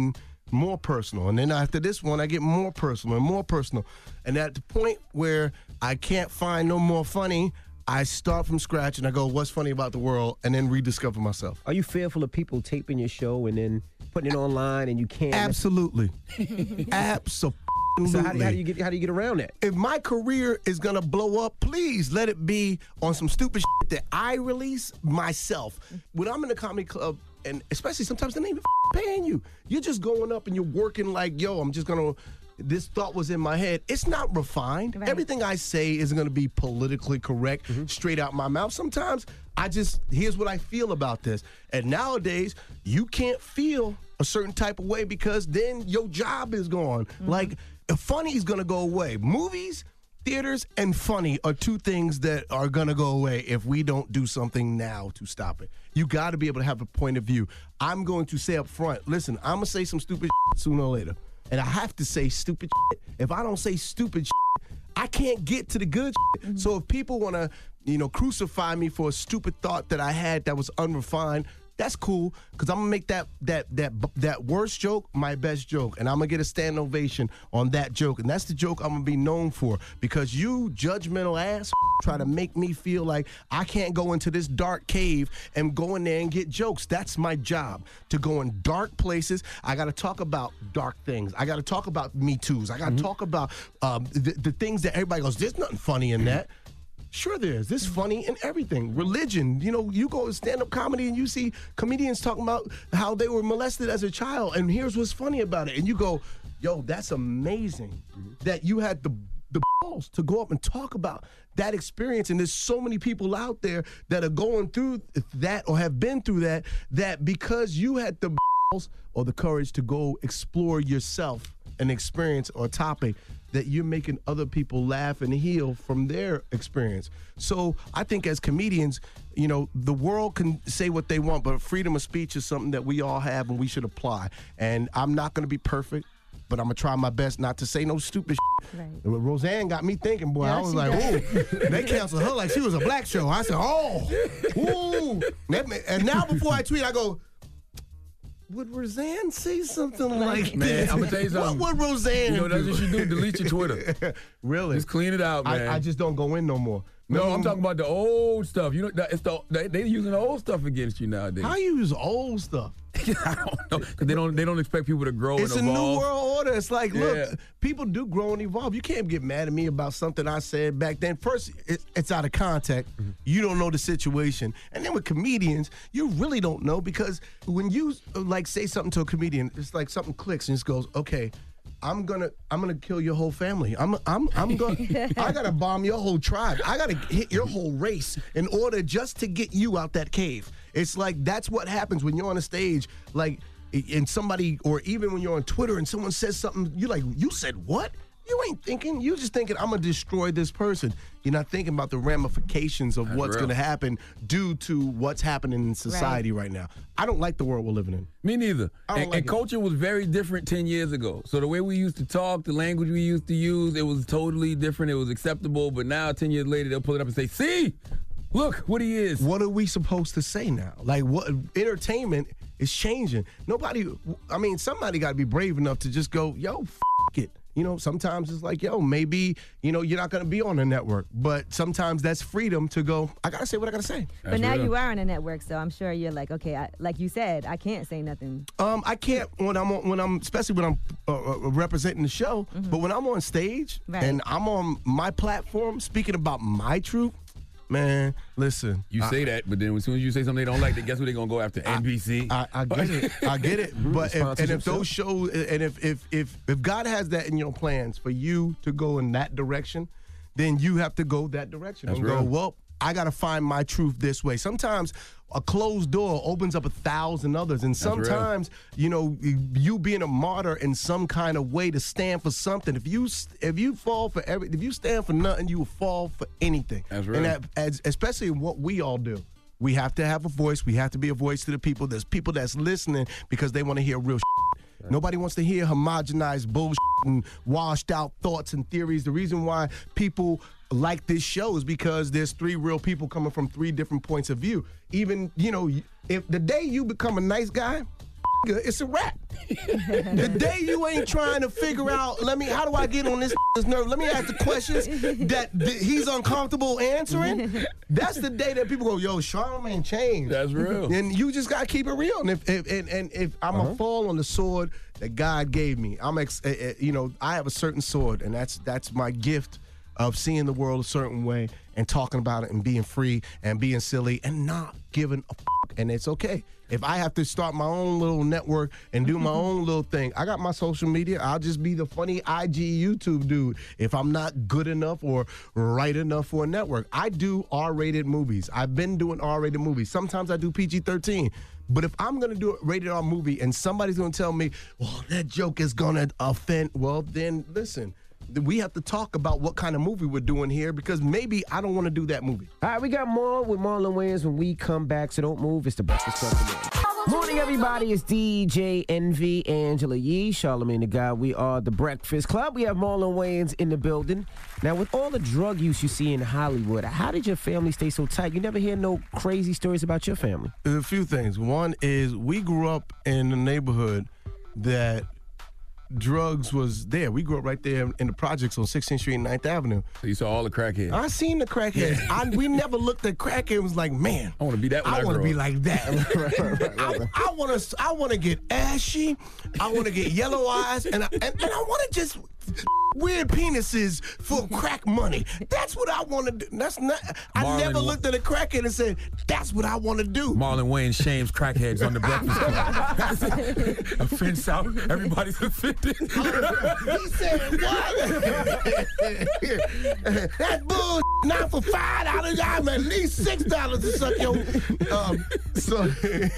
[SPEAKER 12] more personal. And then after this one, I get more personal and more personal. And at the point where I can't find no more funny, I start from scratch and I go, what's funny about the world? And then rediscover myself.
[SPEAKER 2] Are you fearful of people taping your show and then putting it online and you can't?
[SPEAKER 12] Absolutely. Absolutely.
[SPEAKER 2] So how do you get around that?
[SPEAKER 12] If my career is gonna blow up, please let it be on some stupid shit that I release myself. When I'm in a comedy club, and especially sometimes they ain't even paying you. You're just going up and you're working like, yo, I'm just gonna. This thought was in my head. It's not refined. Right. Everything I say isn't gonna be politically correct, straight out my mouth. Sometimes here's what I feel about this. And nowadays, you can't feel a certain type of way because then your job is gone. Like. Funny is going to go away. Movies, theaters, and funny are two things that are going to go away if we don't do something now to stop it. You got to be able to have a point of view. I'm going to say up front, listen, I'm going to say some stupid shit sooner or later. And I have to say stupid shit. If I don't say stupid shit, I can't get to the good shit. So if people want to, crucify me for a stupid thought that I had that was unrefined, that's cool, because I'm going to make that worst joke my best joke, and I'm going to get a standing ovation on that joke, and that's the joke I'm going to be known for, because you judgmental ass try to make me feel like I can't go into this dark cave and go in there and get jokes. That's my job, to go in dark places. I got to talk about dark things. I got to talk about Me Too's. I got to talk about the things that everybody goes, there's nothing funny in that. Sure there is. This is funny in everything. Religion. You go to stand-up comedy and you see comedians talking about how they were molested as a child, and here's what's funny about it. And you go, yo, that's amazing that you had the balls to go up and talk about that experience. And there's so many people out there that are going through that or have been through that because you had the balls or the courage to go explore yourself an experience or topic, that you're making other people laugh and heal from their experience. So I think as comedians, the world can say what they want, but freedom of speech is something that we all have and we should apply. And I'm not going to be perfect, but I'm going to try my best not to say no stupid shit. Right. Roseanne got me thinking, boy. I was like, ooh, they canceled her like she was a black show. I said, oh, ooh. And now before I tweet, I go, would Roseanne say something like this?
[SPEAKER 3] I'm going to tell you something.
[SPEAKER 12] What would Roseanne do?
[SPEAKER 3] That's what you do. Delete your Twitter.
[SPEAKER 12] Really?
[SPEAKER 3] Just clean it out, man.
[SPEAKER 12] I just don't go in no more.
[SPEAKER 3] No, I'm talking about the old stuff. They using the old stuff against you nowadays.
[SPEAKER 12] How you use old stuff?
[SPEAKER 3] I don't know, because they don't expect people to grow and evolve.
[SPEAKER 12] It's a new world order. It's like, look, people do grow and evolve. You can't get mad at me about something I said back then. First, it's out of context. You don't know the situation. And then with comedians, you really don't know, because when you say something to a comedian, it's like something clicks and it just goes, okay, I'm gonna kill your whole family. I gotta bomb your whole tribe. I gotta hit your whole race in order just to get you out that cave. It's like that's what happens when you're on a stage, like, and somebody, or even when you're on Twitter and someone says something, you're like, you said what? You ain't thinking. You're just thinking, I'm gonna destroy this person. You're not thinking about the ramifications of what's gonna happen due to what's happening in society right now. I don't like the world we're living in.
[SPEAKER 3] Me neither. And culture was very different 10 years ago. So the way we used to talk, the language we used to use, it was totally different. It was acceptable. But now, 10 years later, they'll pull it up and say, see, look what he is.
[SPEAKER 12] What are we supposed to say now? Like, what entertainment is changing? Somebody got to be brave enough to just go, yo, f*** it. Sometimes it's like, yo, maybe, you're not going to be on a network. But sometimes that's freedom to go, I got to say what I got to say.
[SPEAKER 1] But now you are on a network, so I'm sure you're like, okay, like you said, I can't say nothing.
[SPEAKER 12] I can't especially when I'm representing the show. But when I'm on stage and I'm on my platform speaking about my truth, man, listen.
[SPEAKER 3] You say that, but then as soon as you say something they don't like, then guess what they're going to go after? NBC.
[SPEAKER 12] I get it. I get it. But if those shows, and if God has that in your plans for you to go in that direction, then you have to go that direction.
[SPEAKER 3] That's
[SPEAKER 12] and
[SPEAKER 3] real.
[SPEAKER 12] go, well, I got to find my truth this way. Sometimes a closed door opens up 1,000 others. And sometimes, you being a martyr in some kind of way to stand for something. If you stand for nothing, you will fall for anything.
[SPEAKER 3] That's real.
[SPEAKER 12] And especially what we all do. We have to have a voice. We have to be a voice to the people. There's people that's listening because they want to hear real shit. Right. Nobody wants to hear homogenized bullshit and washed out thoughts and theories. The reason why people like this show is because there's 3 real people coming from 3 different points of view. Even, if the day you become a nice guy, it's a wrap. The day you ain't trying to figure out, how do I get on this nerve? Let me ask the questions that he's uncomfortable answering. That's the day that people go, yo, Charlamagne changed.
[SPEAKER 3] That's real.
[SPEAKER 12] And you just gotta keep it real. And if I'm a fall on the sword that God gave me, I have a certain sword, and that's my gift of seeing the world a certain way and talking about it and being free and being silly and not giving a fuck. And it's okay. If I have to start my own little network and do my own little thing, I got my social media. I'll just be the funny IG YouTube dude if I'm not good enough or right enough for a network. I do R-rated movies. I've been doing R-rated movies. Sometimes I do PG-13. But if I'm going to do a rated R movie and somebody's going to tell me, well, that joke is going to offend, well, then listen. We have to talk about what kind of movie we're doing here because maybe I don't want to do that movie.
[SPEAKER 2] All right, we got more with Marlon Wayans when we come back, so don't move. It's the Breakfast Club. Morning, everybody. It's DJ Envy, Angela Yee, Charlamagne the God. We are the Breakfast Club. We have Marlon Wayans in the building. Now, with all the drug use you see in Hollywood, how did your family stay so tight? You never hear no crazy stories about your family.
[SPEAKER 12] There's a few things. One is we grew up in a neighborhood that drugs was there. We grew up right there in the projects on 16th Street and 9th Avenue.
[SPEAKER 3] So you saw all the crackheads?
[SPEAKER 12] I seen the crackheads. Yeah. We never looked at crackheads and was like, man,
[SPEAKER 3] I want to be that when I
[SPEAKER 12] want to be
[SPEAKER 3] up.
[SPEAKER 12] like that. I want to get ashy. I want to get yellow eyes. And I want to just weird penises for crack money. That's what I want to do. That's not. I never looked at a crackhead and said, that's what I want to do.
[SPEAKER 3] Marlon Wayans shames crackheads on the Breakfast Club. Offense out. Everybody's offended.
[SPEAKER 12] He said, what? That bull not for $5. I'm at least $6 to suck your. So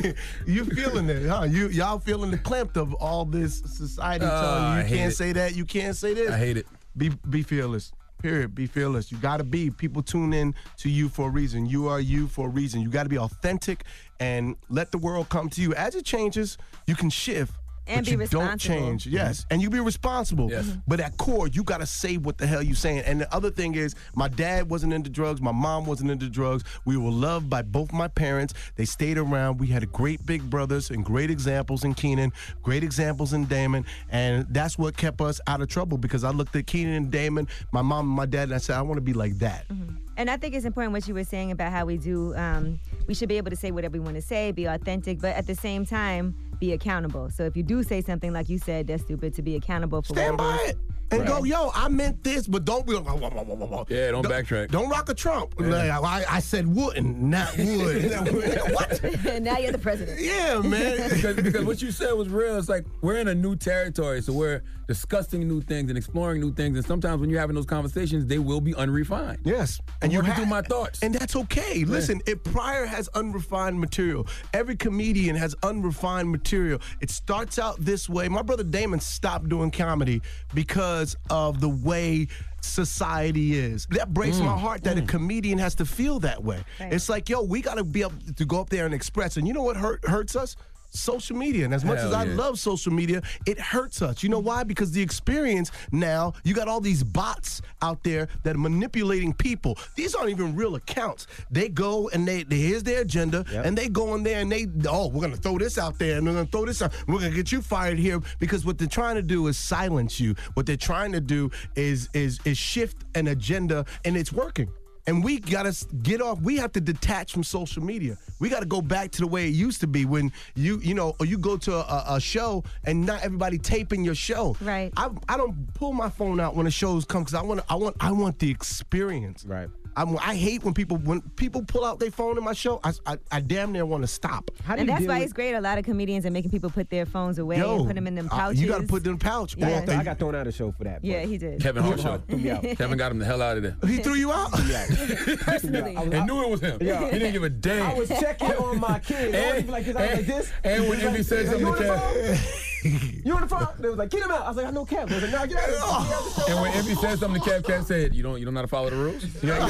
[SPEAKER 12] you feeling it, huh? Y'all feeling the clamp of all this society telling you can't say that, you can't say this.
[SPEAKER 3] I hate it.
[SPEAKER 12] Be fearless. Period. Be fearless. You got to be. People tune in to you for a reason. You are you for a reason. You got to be authentic and let the world come to you. As it changes, you can shift.
[SPEAKER 1] And
[SPEAKER 12] but
[SPEAKER 1] be responsible.
[SPEAKER 12] Don't change. Yes. And you be responsible.
[SPEAKER 3] Yes.
[SPEAKER 12] But at core, you got to say what the hell you saying. And the other thing is, my dad wasn't into drugs. My mom wasn't into drugs. We were loved by both my parents. They stayed around. We had great big brothers and great examples in Keenan, great examples in Damon. And that's what kept us out of trouble because I looked at Keenan and Damon, my mom and my dad, and I said, I want to be like that.
[SPEAKER 1] Mm-hmm. And I think it's important what you were saying about how we should be able to say whatever we want to say, be authentic, but at the same time, be accountable. So if you do say something like you said, that's stupid, to be accountable for
[SPEAKER 12] Stand
[SPEAKER 1] what
[SPEAKER 12] by it. And go, yo, I meant this, but don't be
[SPEAKER 3] yeah, don't backtrack.
[SPEAKER 12] Don't rock a Trump.
[SPEAKER 3] Yeah.
[SPEAKER 12] Like, I said wouldn't, not would. What?
[SPEAKER 1] Now you're the president.
[SPEAKER 12] Yeah, man.
[SPEAKER 3] because what you said was real. It's like we're in a new territory, so we're discussing new things and exploring new things. And sometimes when you're having those conversations, they will be unrefined.
[SPEAKER 12] Yes.
[SPEAKER 3] And you through my thoughts.
[SPEAKER 12] And that's okay. Listen, if Pryor has unrefined material, every comedian has unrefined material. It starts out this way. My brother Damon stopped doing comedy because of the way society is. That breaks my heart that a comedian has to feel that way. Right. It's like, yo, we got to be able to go up there and express. And you know what hurts us? Social media. And as much as I love social media, it hurts us. You know why? Because the experience now, you got all these bots out there that are manipulating people. These aren't even real accounts. They go and here's their agenda, and they go in there and we're going to throw this out there, and we're going to throw this out. We're going to get you fired here, because what they're trying to do is silence you. What they're trying to do is shift an agenda, and it's working. And we got to get off. We have to detach from social media. We got to go back to the way it used to be when you go to a show and not everybody taping your show.
[SPEAKER 1] Right.
[SPEAKER 12] I don't pull my phone out when the shows come because I want the experience.
[SPEAKER 2] Right.
[SPEAKER 12] I hate when people pull out their phone in my show. I damn near want to stop.
[SPEAKER 1] And that's why it's great. A lot of comedians are making people put their phones away and put them in them pouches.
[SPEAKER 12] You got to put them in the pouch.
[SPEAKER 1] Yeah.
[SPEAKER 2] I got thrown out of the show for that.
[SPEAKER 1] Yeah, he did.
[SPEAKER 3] Kevin Hart show. Kevin got him the hell out of there.
[SPEAKER 12] He threw you out?
[SPEAKER 1] Personally.
[SPEAKER 3] I knew it was him.
[SPEAKER 2] Yeah.
[SPEAKER 3] He didn't give a damn.
[SPEAKER 2] I was checking on my kid. I was like this.
[SPEAKER 3] And when Envy said something to Kevin.
[SPEAKER 2] You on the phone? They was like, get him out. I was like, I know Kev. They was like, no, get out of the show.
[SPEAKER 3] And when Envy said something to Kev said, you don't know how to follow the rules?
[SPEAKER 2] Throw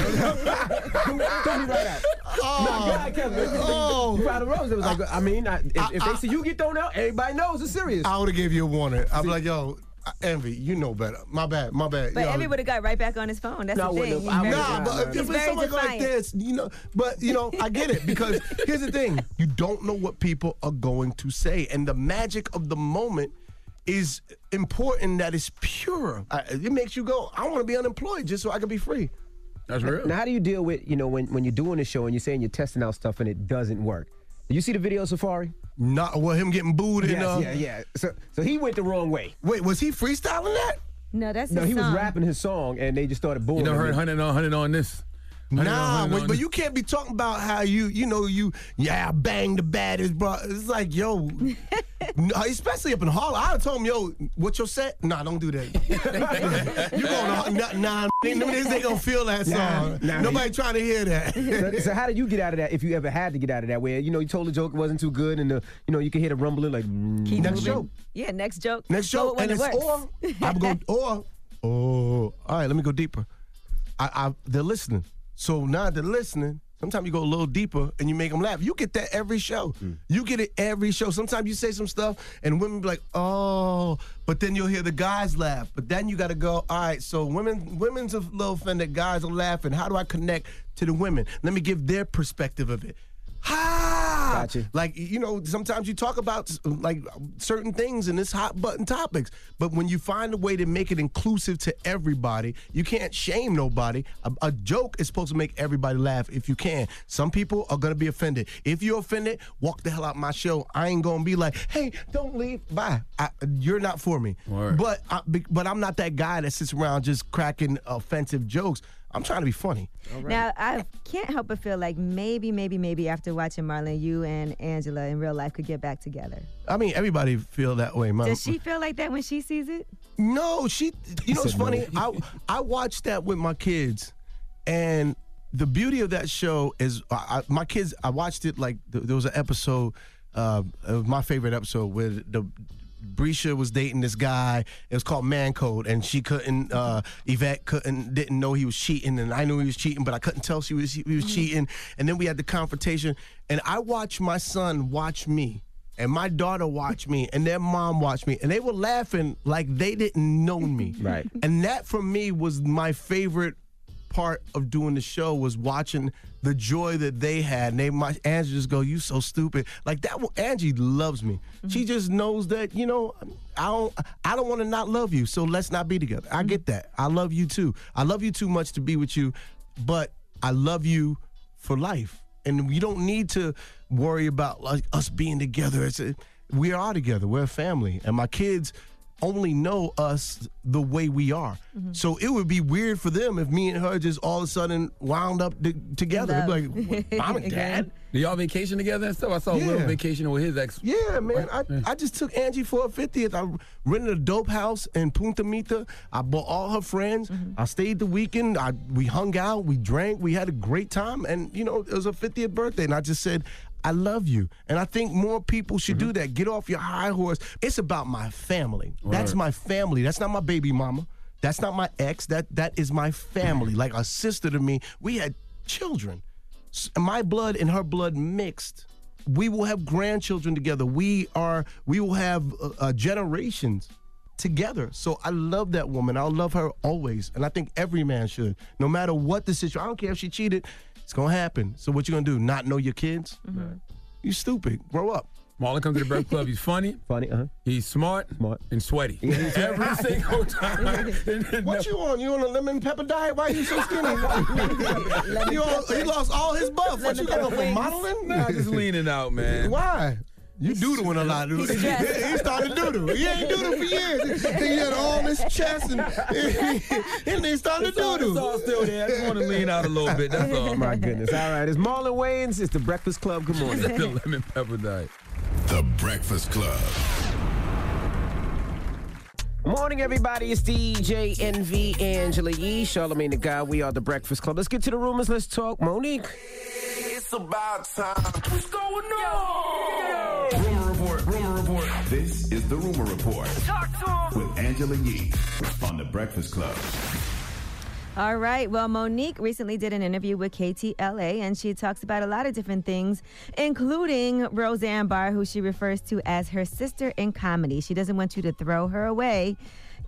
[SPEAKER 2] me right out. No, get out, Kevin. You follow the rules. It was like, if they see you get thrown out, everybody knows it's serious.
[SPEAKER 12] I would have gave you a warning. I'd be like, yo, Envy, you know better. My bad.
[SPEAKER 1] But Envy would have got right back on his phone. That's the thing.
[SPEAKER 12] But if it's something like this, I get it, because here's the thing: you don't know what people are going to say, and the magic of the moment is important. That is pure. It makes you go, I want to be unemployed just so I can be free.
[SPEAKER 3] That's real.
[SPEAKER 2] Now, how do you deal with, when you're doing the show and you're saying you're testing out stuff and it doesn't work? Did you see the video, Safari?
[SPEAKER 12] Him getting booed.
[SPEAKER 2] Yeah. So he went the wrong way.
[SPEAKER 12] Wait, was he freestyling that?
[SPEAKER 1] No, that's
[SPEAKER 2] no.
[SPEAKER 1] his
[SPEAKER 2] He was
[SPEAKER 1] song.
[SPEAKER 2] rapping his song and they just started booing.
[SPEAKER 3] You heard 100 on this.
[SPEAKER 12] But you can't be talking about how I banged the baddest, bro. It's like, yo, especially up in Harlem. I told him, yo, what's your set? Nah, don't do that. You going they gonna feel that song. Nobody trying to hear that.
[SPEAKER 2] So how did you get out of that? If you ever had to get out of that, where you told the joke wasn't too good, and you can hear the rumbling like
[SPEAKER 1] next joke. Yeah, next joke.
[SPEAKER 12] Next joke, and it's I would go all right. Let me go deeper. They're listening. So now they're listening. Sometimes you go a little deeper and you make them laugh. You get that every show. You get it every show. Sometimes you say some stuff and women be like, oh, but then you'll hear the guys laugh. But then you got to go, all right, so women's a little offended, guys are laughing. How do I connect to the women? Let me give their perspective of it.
[SPEAKER 2] Gotcha.
[SPEAKER 12] Like, sometimes you talk about like certain things and it's hot button topics, but when you find a way to make it inclusive to everybody, you can't shame nobody. A joke is supposed to make everybody laugh if you can. Some people are going to be offended. If you're offended, walk the hell out my show. I ain't going to be like, hey, don't leave. Bye. You're not for me.
[SPEAKER 3] Word.
[SPEAKER 12] But I'm not that guy that sits around just cracking offensive jokes. I'm trying to be funny.
[SPEAKER 1] Now, I can't help but feel like maybe after watching Marlon, you and Angela in real life could get back together.
[SPEAKER 12] I mean, everybody feel that way, Mom.
[SPEAKER 1] Does she feel like that when she sees it?
[SPEAKER 12] No, it's funny. I watched that with my kids, and the beauty of that show is my kids, I watched it like there was an episode, it was my favorite episode where Brescia was dating this guy. It was called Man Code, and she couldn't. Yvette didn't know he was cheating, and I knew he was cheating, but I couldn't tell he was cheating. And then we had the confrontation, and I watched my son watch me, and my daughter watch me, and their mom watch me, and they were laughing like they didn't know me.
[SPEAKER 2] Right.
[SPEAKER 12] And that for me was my favorite part of doing the show, was watching the joy that they had. And Angie just go, you so stupid. Like that. Angie loves me. She just knows that, I don't want to not love you, so let's not be together. I get that. I love you too. I love you too much to be with you, but I love you for life. And we don't need to worry about like us being together. We are together. We're a family. And my kids only know us the way we are. So it would be weird for them if me and her just all of a sudden wound up together. They'd be like, Mom and Dad?
[SPEAKER 3] Do y'all vacation together and stuff? I saw Will vacation with his ex.
[SPEAKER 12] Yeah, man. I just took Angie for her 50th. I rented a dope house in Punta Mita. I bought all her friends. I stayed the weekend. We hung out. We drank. We had a great time. And, it was her 50th birthday. And I just said, I love you. And I think more people should do that. Get off your high horse. It's about my family. Word. That's my family. That's not my baby mama. That's not my ex. That is my family. Like a sister to me. We had children. My blood and her blood mixed. We will have grandchildren together. We will have generations together. So I love that woman. I'll love her always. And I think every man should. No matter what the situation. I don't care if she cheated. It's going to happen. So what you going to do? Not know your kids? You stupid. Grow up.
[SPEAKER 3] Marlon comes to the Breakfast Club. He's funny. He's smart. And sweaty. Every single time.
[SPEAKER 12] What you on? You on a lemon pepper diet? Why are you so skinny? He lost all his buff. What you got for modeling?
[SPEAKER 3] Nah, just leaning out, man.
[SPEAKER 12] Why? You doodling a lot. He's starting to doodle. He ain't doodled for years. He had all this chest and he started to doodle.
[SPEAKER 3] It's all still there. I just want to lean out a little bit. That's all.
[SPEAKER 2] My goodness. All right. It's Marlon Wayans. It's the Breakfast Club. Good morning.
[SPEAKER 3] The lemon pepper diet.
[SPEAKER 5] The Breakfast Club.
[SPEAKER 2] Morning, everybody. It's DJ Envy, Angela Yee, Charlamagne the Guy. We are the Breakfast Club. Let's get to the rumors. Let's talk. Monique.
[SPEAKER 8] It's about time. What's going on?
[SPEAKER 5] Rumor report. This is the Rumor Report.
[SPEAKER 8] Talk to him.
[SPEAKER 5] With Angela Yee on the Breakfast Club.
[SPEAKER 1] All right. Well, Monique recently did an interview with KTLA, and she talks about a lot of different things, including Roseanne Barr, who she refers to as her sister in comedy. She doesn't want you to throw her away.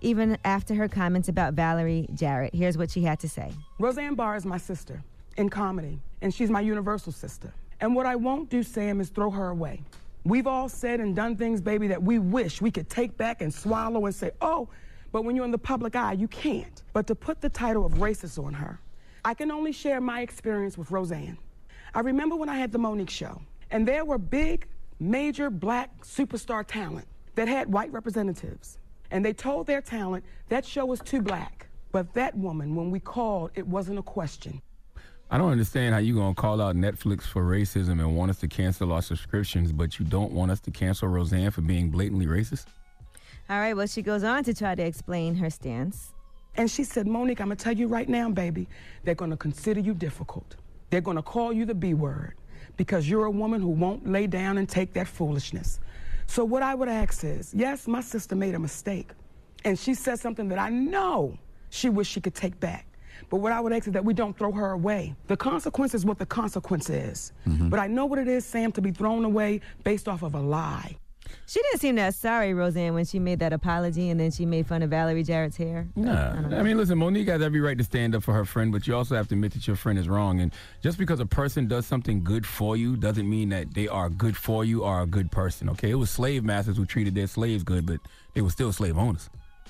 [SPEAKER 1] even after her comments about Valerie Jarrett. Here's what she had to say.
[SPEAKER 13] Roseanne Barr is my sister in comedy, and she's my universal sister. And what I won't do, Sam, is throw her away. We've all said and done things, baby, that we wish we could take back and swallow and say, oh, but when you're in the public eye, you can't. But to put the title of racist on her, I can only share my experience with Roseanne. I remember when I had the Monique show, and there were big, major black superstar talent that had white representatives. And they told their talent that show was too black. But that woman, when we called, it wasn't a question.
[SPEAKER 3] I don't understand how you going to call out Netflix for racism and want us to cancel our subscriptions, but you don't want us to cancel Roseanne for being blatantly racist?
[SPEAKER 1] All right, well, she goes on to try to explain her stance.
[SPEAKER 13] And she said, Monique, I'm going to tell you right now, baby, they're going to consider you difficult. They're going to call you the B word because you're a woman who won't lay down and take that foolishness. So what I would ask is, yes, my sister made a mistake, and she said something that I know she wished she could take back. But what I would ask is that we don't throw her away. The consequence is what the consequence is. But I know what it is, Sam, to be thrown away based off of a lie.
[SPEAKER 1] She didn't seem that sorry, Roseanne, when she made that apology and then she made fun of Valerie Jarrett's hair.
[SPEAKER 3] Nah. I mean, listen, Monique has every right to stand up for her friend, but you also have to admit that your friend is wrong. And just because a person does something good for you doesn't mean that they are good for you or a good person, okay? It was slave masters who treated their slaves good, but they were still slave owners.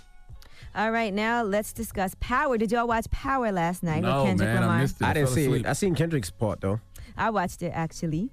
[SPEAKER 1] All right, now let's discuss Power. Did y'all watch Power last night with Kendrick Lamar?
[SPEAKER 3] I missed it.
[SPEAKER 2] I didn't see it. I seen Kendrick's part, though.
[SPEAKER 1] I watched it, actually.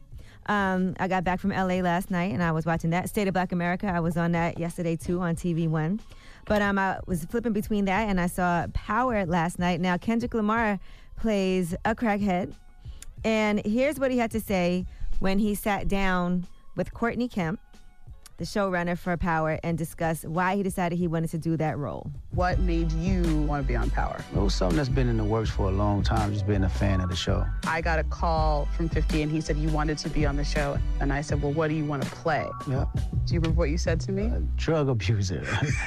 [SPEAKER 1] I got back from L.A. last night, and I was watching that. State of Black America, I was on that yesterday, too, on TV One. But I was flipping between that, and I saw Power last night. Now, Kendrick Lamar plays a crackhead, and here's what he had to say when he sat down with Courtney Kemp, the showrunner for Power, and discuss why he decided he wanted to do that role.
[SPEAKER 14] What made you want to be on Power?
[SPEAKER 15] It was something that's been in the works for a long time, just being a fan of the show.
[SPEAKER 14] I got a call from 50, and he said you wanted to be on the show. And I said, well, what do you want to play?
[SPEAKER 15] Yeah.
[SPEAKER 14] Do you remember what you said to me?
[SPEAKER 15] Drug abuser,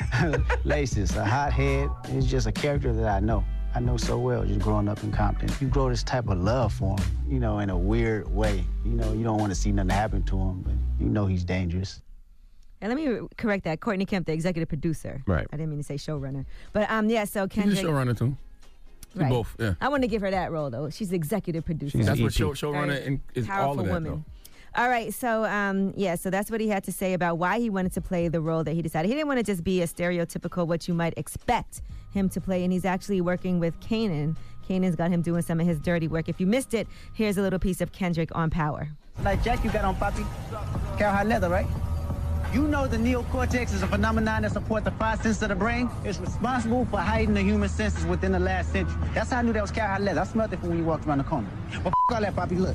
[SPEAKER 15] racist, a hothead. It's just a character that I know so well, just growing up in Compton. You grow this type of love for him, you know, in a weird way. You know, you don't want to see nothing happen to him, but you know he's dangerous.
[SPEAKER 1] And let me correct that. Courtney Kemp, the executive producer.
[SPEAKER 2] Right.
[SPEAKER 1] I didn't mean to say showrunner. But yeah, so Kendrick.
[SPEAKER 3] She's a showrunner too.
[SPEAKER 1] Right.
[SPEAKER 3] Both, yeah.
[SPEAKER 1] I want to give her that role though. She's the executive producer.
[SPEAKER 3] That's what showrunner is all of that
[SPEAKER 1] woman. All right, so so that's what he had to say about why he wanted to play the role that he decided. He didn't want to just be a stereotypical what you might expect him to play, and he's actually working with Kanan. Kanan's got him doing some of his dirty work. If you missed it, here's a little piece of Kendrick on Power.
[SPEAKER 15] Like Jack, you got on Poppy, cowhide leather, right? You know the neocortex is a phenomenon that supports the five senses of the brain. It's responsible for hiding the human senses within the last century. That's how I knew that was cowhide leather. I smelled it from when you walked around the corner. Well, all that, Poppy, look.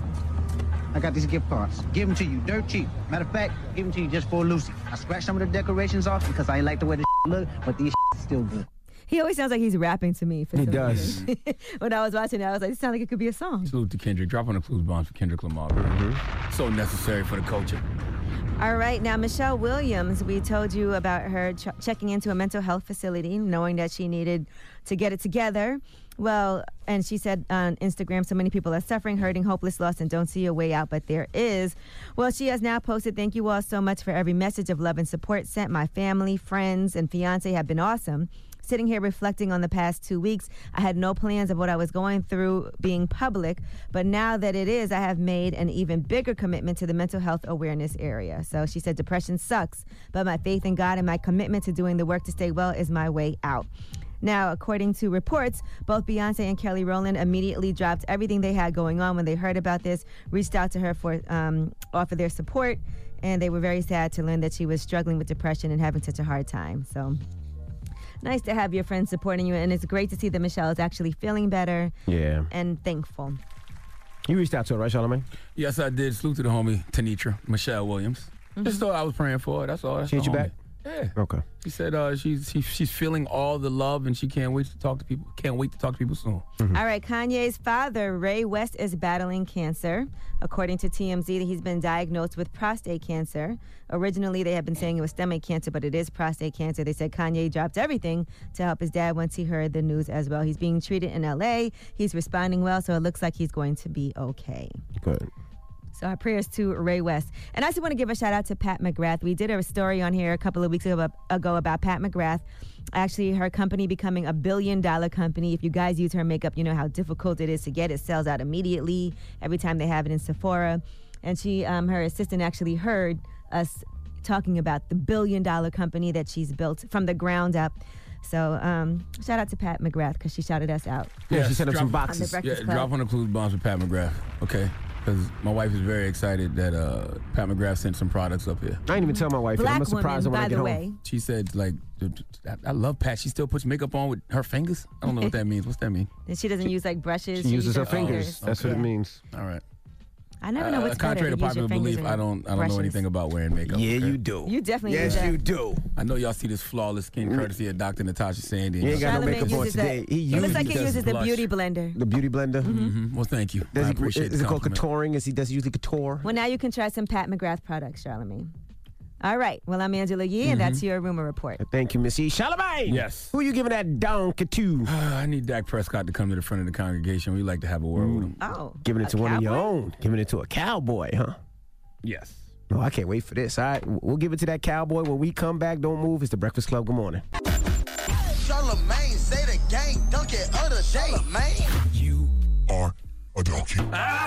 [SPEAKER 15] I got these gift cards. Give them to you, dirt cheap. Matter of fact, give them to you just for Lucy. I scratched some of the decorations off because I ain't like the way the look, but these still good.
[SPEAKER 1] He always sounds like he's rapping to me.
[SPEAKER 2] He does.
[SPEAKER 1] When I was watching it, I was like, it sounds like it could be a song.
[SPEAKER 3] Salute to Kendrick. Drop on the clues bombs for Kendrick Lamar. So necessary for the culture.
[SPEAKER 1] All right, now Michelle Williams, we told you about her checking into a mental health facility, knowing that she needed to get it together. Well, and she said on Instagram, so many people are suffering, hurting, hopeless, lost, and don't see a way out, but there is. Well, she has now posted, thank you all so much for every message of love and support sent. My family, friends, and fiance have been awesome. Sitting here reflecting on the past 2 weeks, I had no plans of what I was going through being public, but now that it is, I have made an even bigger commitment to the mental health awareness area. So she said, depression sucks, but my faith in God and my commitment to doing the work to stay well is my way out. Now, according to reports, both Beyonce and Kelly Rowland immediately dropped everything they had going on when they heard about this, reached out to her for offer their support, and they were very sad to learn that she was struggling with depression and having such a hard time. So nice to have your friends supporting you, and it's great to see that Michelle is actually feeling better.
[SPEAKER 2] Yeah.
[SPEAKER 1] And thankful.
[SPEAKER 2] You reached out to her, right, Charlamagne?
[SPEAKER 3] Yes, I did. Salute to the homie, Tanitra, Michelle Williams. Just thought I was praying for her. That's all.
[SPEAKER 2] She hit you back?
[SPEAKER 3] Yeah.
[SPEAKER 2] Okay.
[SPEAKER 3] She said she's feeling all the love and she can't wait to talk to people. Can't wait to talk to people soon.
[SPEAKER 1] All right, Kanye's father, Ray West, is battling cancer. According to TMZ, he's been diagnosed with prostate cancer. Originally, they had been saying it was stomach cancer, but it is prostate cancer. They said Kanye dropped everything to help his dad once he heard the news as well. He's being treated in LA. He's responding well, so it looks like he's going to be okay.
[SPEAKER 2] Good.
[SPEAKER 1] So our prayers to Ray West. And I just want to give a shout out to Pat McGrath. We did a story on here a couple of weeks ago about Pat McGrath. Actually, her company becoming $1 billion company. If you guys use her makeup, you know how difficult it is to get. It sells out immediately every time they have it in Sephora. And she, her assistant actually heard us talking about the $1 billion company that she's built from the ground up. So shout out to Pat McGrath because she shouted us out.
[SPEAKER 2] Yeah, she sent up some boxes.
[SPEAKER 3] Drop on the clues bombs with Pat McGrath. Okay. Because my wife is very excited that Pat McGrath sent some products up here.
[SPEAKER 2] I didn't even tell my wife.
[SPEAKER 1] Black
[SPEAKER 2] I'm surprised
[SPEAKER 1] woman,
[SPEAKER 2] when I
[SPEAKER 1] by
[SPEAKER 2] get
[SPEAKER 1] the
[SPEAKER 2] home.
[SPEAKER 1] way.
[SPEAKER 3] She said, like, I love Pat. She still puts makeup on with her fingers. I don't know what that means. What's that mean?
[SPEAKER 1] And she doesn't use like brushes.
[SPEAKER 2] She uses her fingers. That's what it means.
[SPEAKER 3] All right.
[SPEAKER 1] I never know what's better.
[SPEAKER 3] Contrary to
[SPEAKER 1] use your
[SPEAKER 3] popular
[SPEAKER 1] fingers
[SPEAKER 3] belief,
[SPEAKER 1] or
[SPEAKER 3] I don't know
[SPEAKER 1] brushes.
[SPEAKER 3] anything about wearing makeup.
[SPEAKER 2] Yeah,
[SPEAKER 3] okay?
[SPEAKER 2] you do.
[SPEAKER 1] You definitely
[SPEAKER 2] Yes,
[SPEAKER 1] do that.
[SPEAKER 2] you do.
[SPEAKER 3] I know y'all see this flawless skin courtesy of Dr. Natasha Sandy.
[SPEAKER 2] You ain't got no
[SPEAKER 1] Charlamagne
[SPEAKER 2] makeup on
[SPEAKER 1] uses
[SPEAKER 2] today.
[SPEAKER 1] It looks like he uses the
[SPEAKER 3] blush.
[SPEAKER 1] beauty blender.
[SPEAKER 2] The beauty blender?
[SPEAKER 3] Mm-hmm. Well, thank you. I appreciate
[SPEAKER 2] Is
[SPEAKER 3] the
[SPEAKER 2] it called
[SPEAKER 3] compliment.
[SPEAKER 2] contouring? Does he usually couture?
[SPEAKER 1] Well, now you can try some Pat McGrath products, Charlamagne. All right. Well, I'm Angela Yee, and that's your rumor report.
[SPEAKER 2] Thank you, Miss E. Charlamagne!
[SPEAKER 3] Yes.
[SPEAKER 2] Who you giving that donkey to?
[SPEAKER 3] I need Dak Prescott to come to the front of the congregation. We like to have a word with him.
[SPEAKER 1] Oh.
[SPEAKER 2] Giving it to one of your own. Giving it to a cowboy, huh?
[SPEAKER 3] Yes.
[SPEAKER 2] Oh, I can't wait for this. All right, we'll give it to that cowboy. When we come back, don't move. It's the Breakfast Club. Good morning.
[SPEAKER 8] Charlamagne, say the gang, dunk it other day. Charlamagne.
[SPEAKER 5] You are a donkey.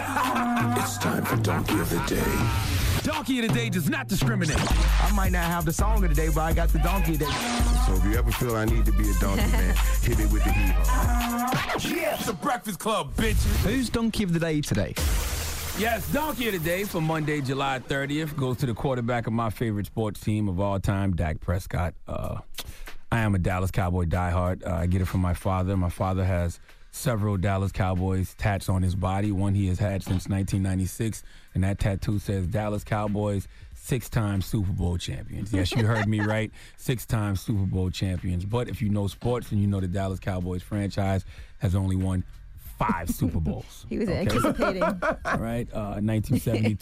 [SPEAKER 8] It's time for Donkey of the Day.
[SPEAKER 3] Donkey of the Day does not discriminate.
[SPEAKER 16] I might not have the song of the day, but I got the donkey of the day.
[SPEAKER 12] So if you ever feel I need to be a donkey, man, hit me with the heat.
[SPEAKER 3] Yeah, it's the Breakfast Club, bitches.
[SPEAKER 16] Who's donkey of the day today?
[SPEAKER 3] Yes, Donkey of the Day for Monday, July 30th goes to the quarterback of my favorite sports team of all time, Dak Prescott. I am a Dallas Cowboy diehard. I get it from my father. My father has several Dallas Cowboys tats on his body, one he has had since 1996, and that tattoo says Dallas Cowboys 6-time Super Bowl champions. Yes, you heard me right, 6-time Super Bowl champions. But if you know sports and you know the Dallas Cowboys franchise has only won 5 Super Bowls.
[SPEAKER 1] He was anticipating.
[SPEAKER 3] All right, 1972,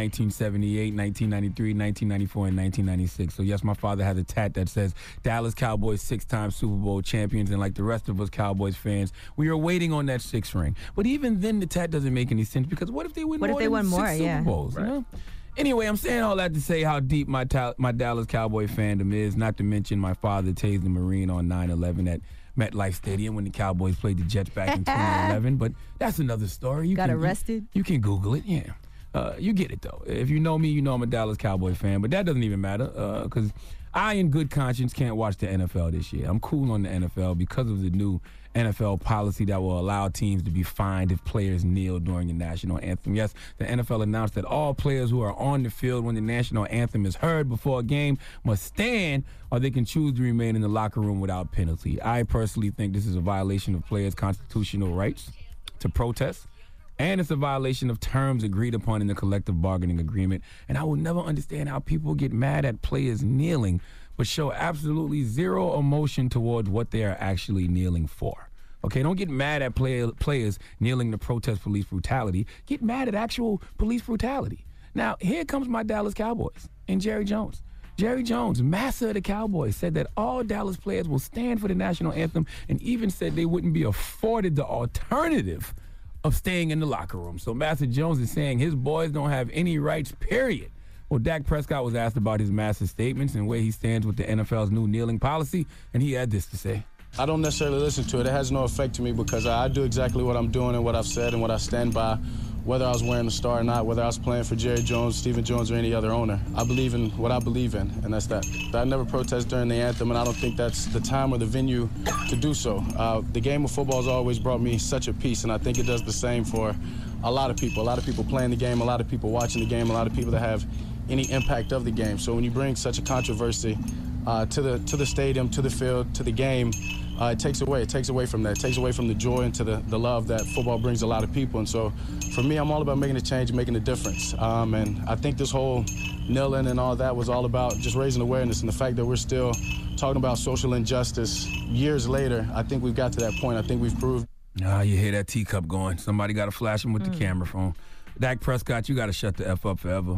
[SPEAKER 3] 1978, 1993, 1994, and 1996. So yes, my father has a tat that says Dallas Cowboys 6-time Super Bowl champions, and like the rest of us Cowboys fans, we are waiting on that 6th ring. But even then, the tat doesn't make any sense because what if they win
[SPEAKER 1] What if
[SPEAKER 3] more
[SPEAKER 1] they
[SPEAKER 3] than
[SPEAKER 1] won
[SPEAKER 3] 6
[SPEAKER 1] more?
[SPEAKER 3] Super
[SPEAKER 1] Yeah.
[SPEAKER 3] Bowls?
[SPEAKER 1] Right.
[SPEAKER 3] You know? Anyway, I'm saying all that to say how deep my Dallas Cowboy fandom is, not to mention my father tased the Marine on 9/11 at MetLife Stadium when the Cowboys played the Jets back in 2011. But that's another story.
[SPEAKER 1] Got arrested?
[SPEAKER 3] You can Google it, yeah. You get it, though. If you know me, you know I'm a Dallas Cowboy fan. But that doesn't even matter because I, in good conscience, can't watch the NFL this year. I'm cool on the NFL because of the new NFL policy that will allow teams to be fined if players kneel during the national anthem. Yes, the NFL announced that all players who are on the field when the national anthem is heard before a game must stand, or they can choose to remain in the locker room without penalty. I personally think this is a violation of players' constitutional rights to protest, and it's a violation of terms agreed upon in the collective bargaining agreement. And I will never understand how people get mad at players kneeling but show absolutely zero emotion towards what they are actually kneeling for. Okay, don't get mad at players kneeling to protest police brutality. Get mad at actual police brutality. Now, here comes my Dallas Cowboys and Jerry Jones. Jerry Jones, master of the Cowboys, said that all Dallas players will stand for the national anthem and even said they wouldn't be afforded the alternative of staying in the locker room. So Master Jones is saying his boys don't have any rights, period. Well, Dak Prescott was asked about his master's statements and where he stands with the NFL's new kneeling policy, and he had this to say.
[SPEAKER 4] I don't necessarily listen to it. It has no effect to me because I do exactly what I'm doing and what I've said and what I stand by, whether I was wearing the star or not, whether I was playing for Jerry Jones, Stephen Jones, or any other owner. I believe in what I believe in, and that's that. I never protest during the anthem, and I don't think that's the time or the venue to do so. The game of football has always brought me such a peace, and I think it does the same for a lot of people playing the game, a lot of people watching the game, a lot of people that have any impact of the game. So when you bring such a controversy to the stadium, to the field, to the game, it takes away from that. It takes away from the joy and to the love that football brings a lot of people. And so for me, I'm all about making a change, making a difference. And I think this whole kneeling and all that was all about just raising awareness, and the fact that we're still talking about social injustice years later, I think we've got to that point. I think we've proved.
[SPEAKER 3] You hear that teacup going. Somebody got to flash him with the camera phone. Dak Prescott, you got to shut the F up forever.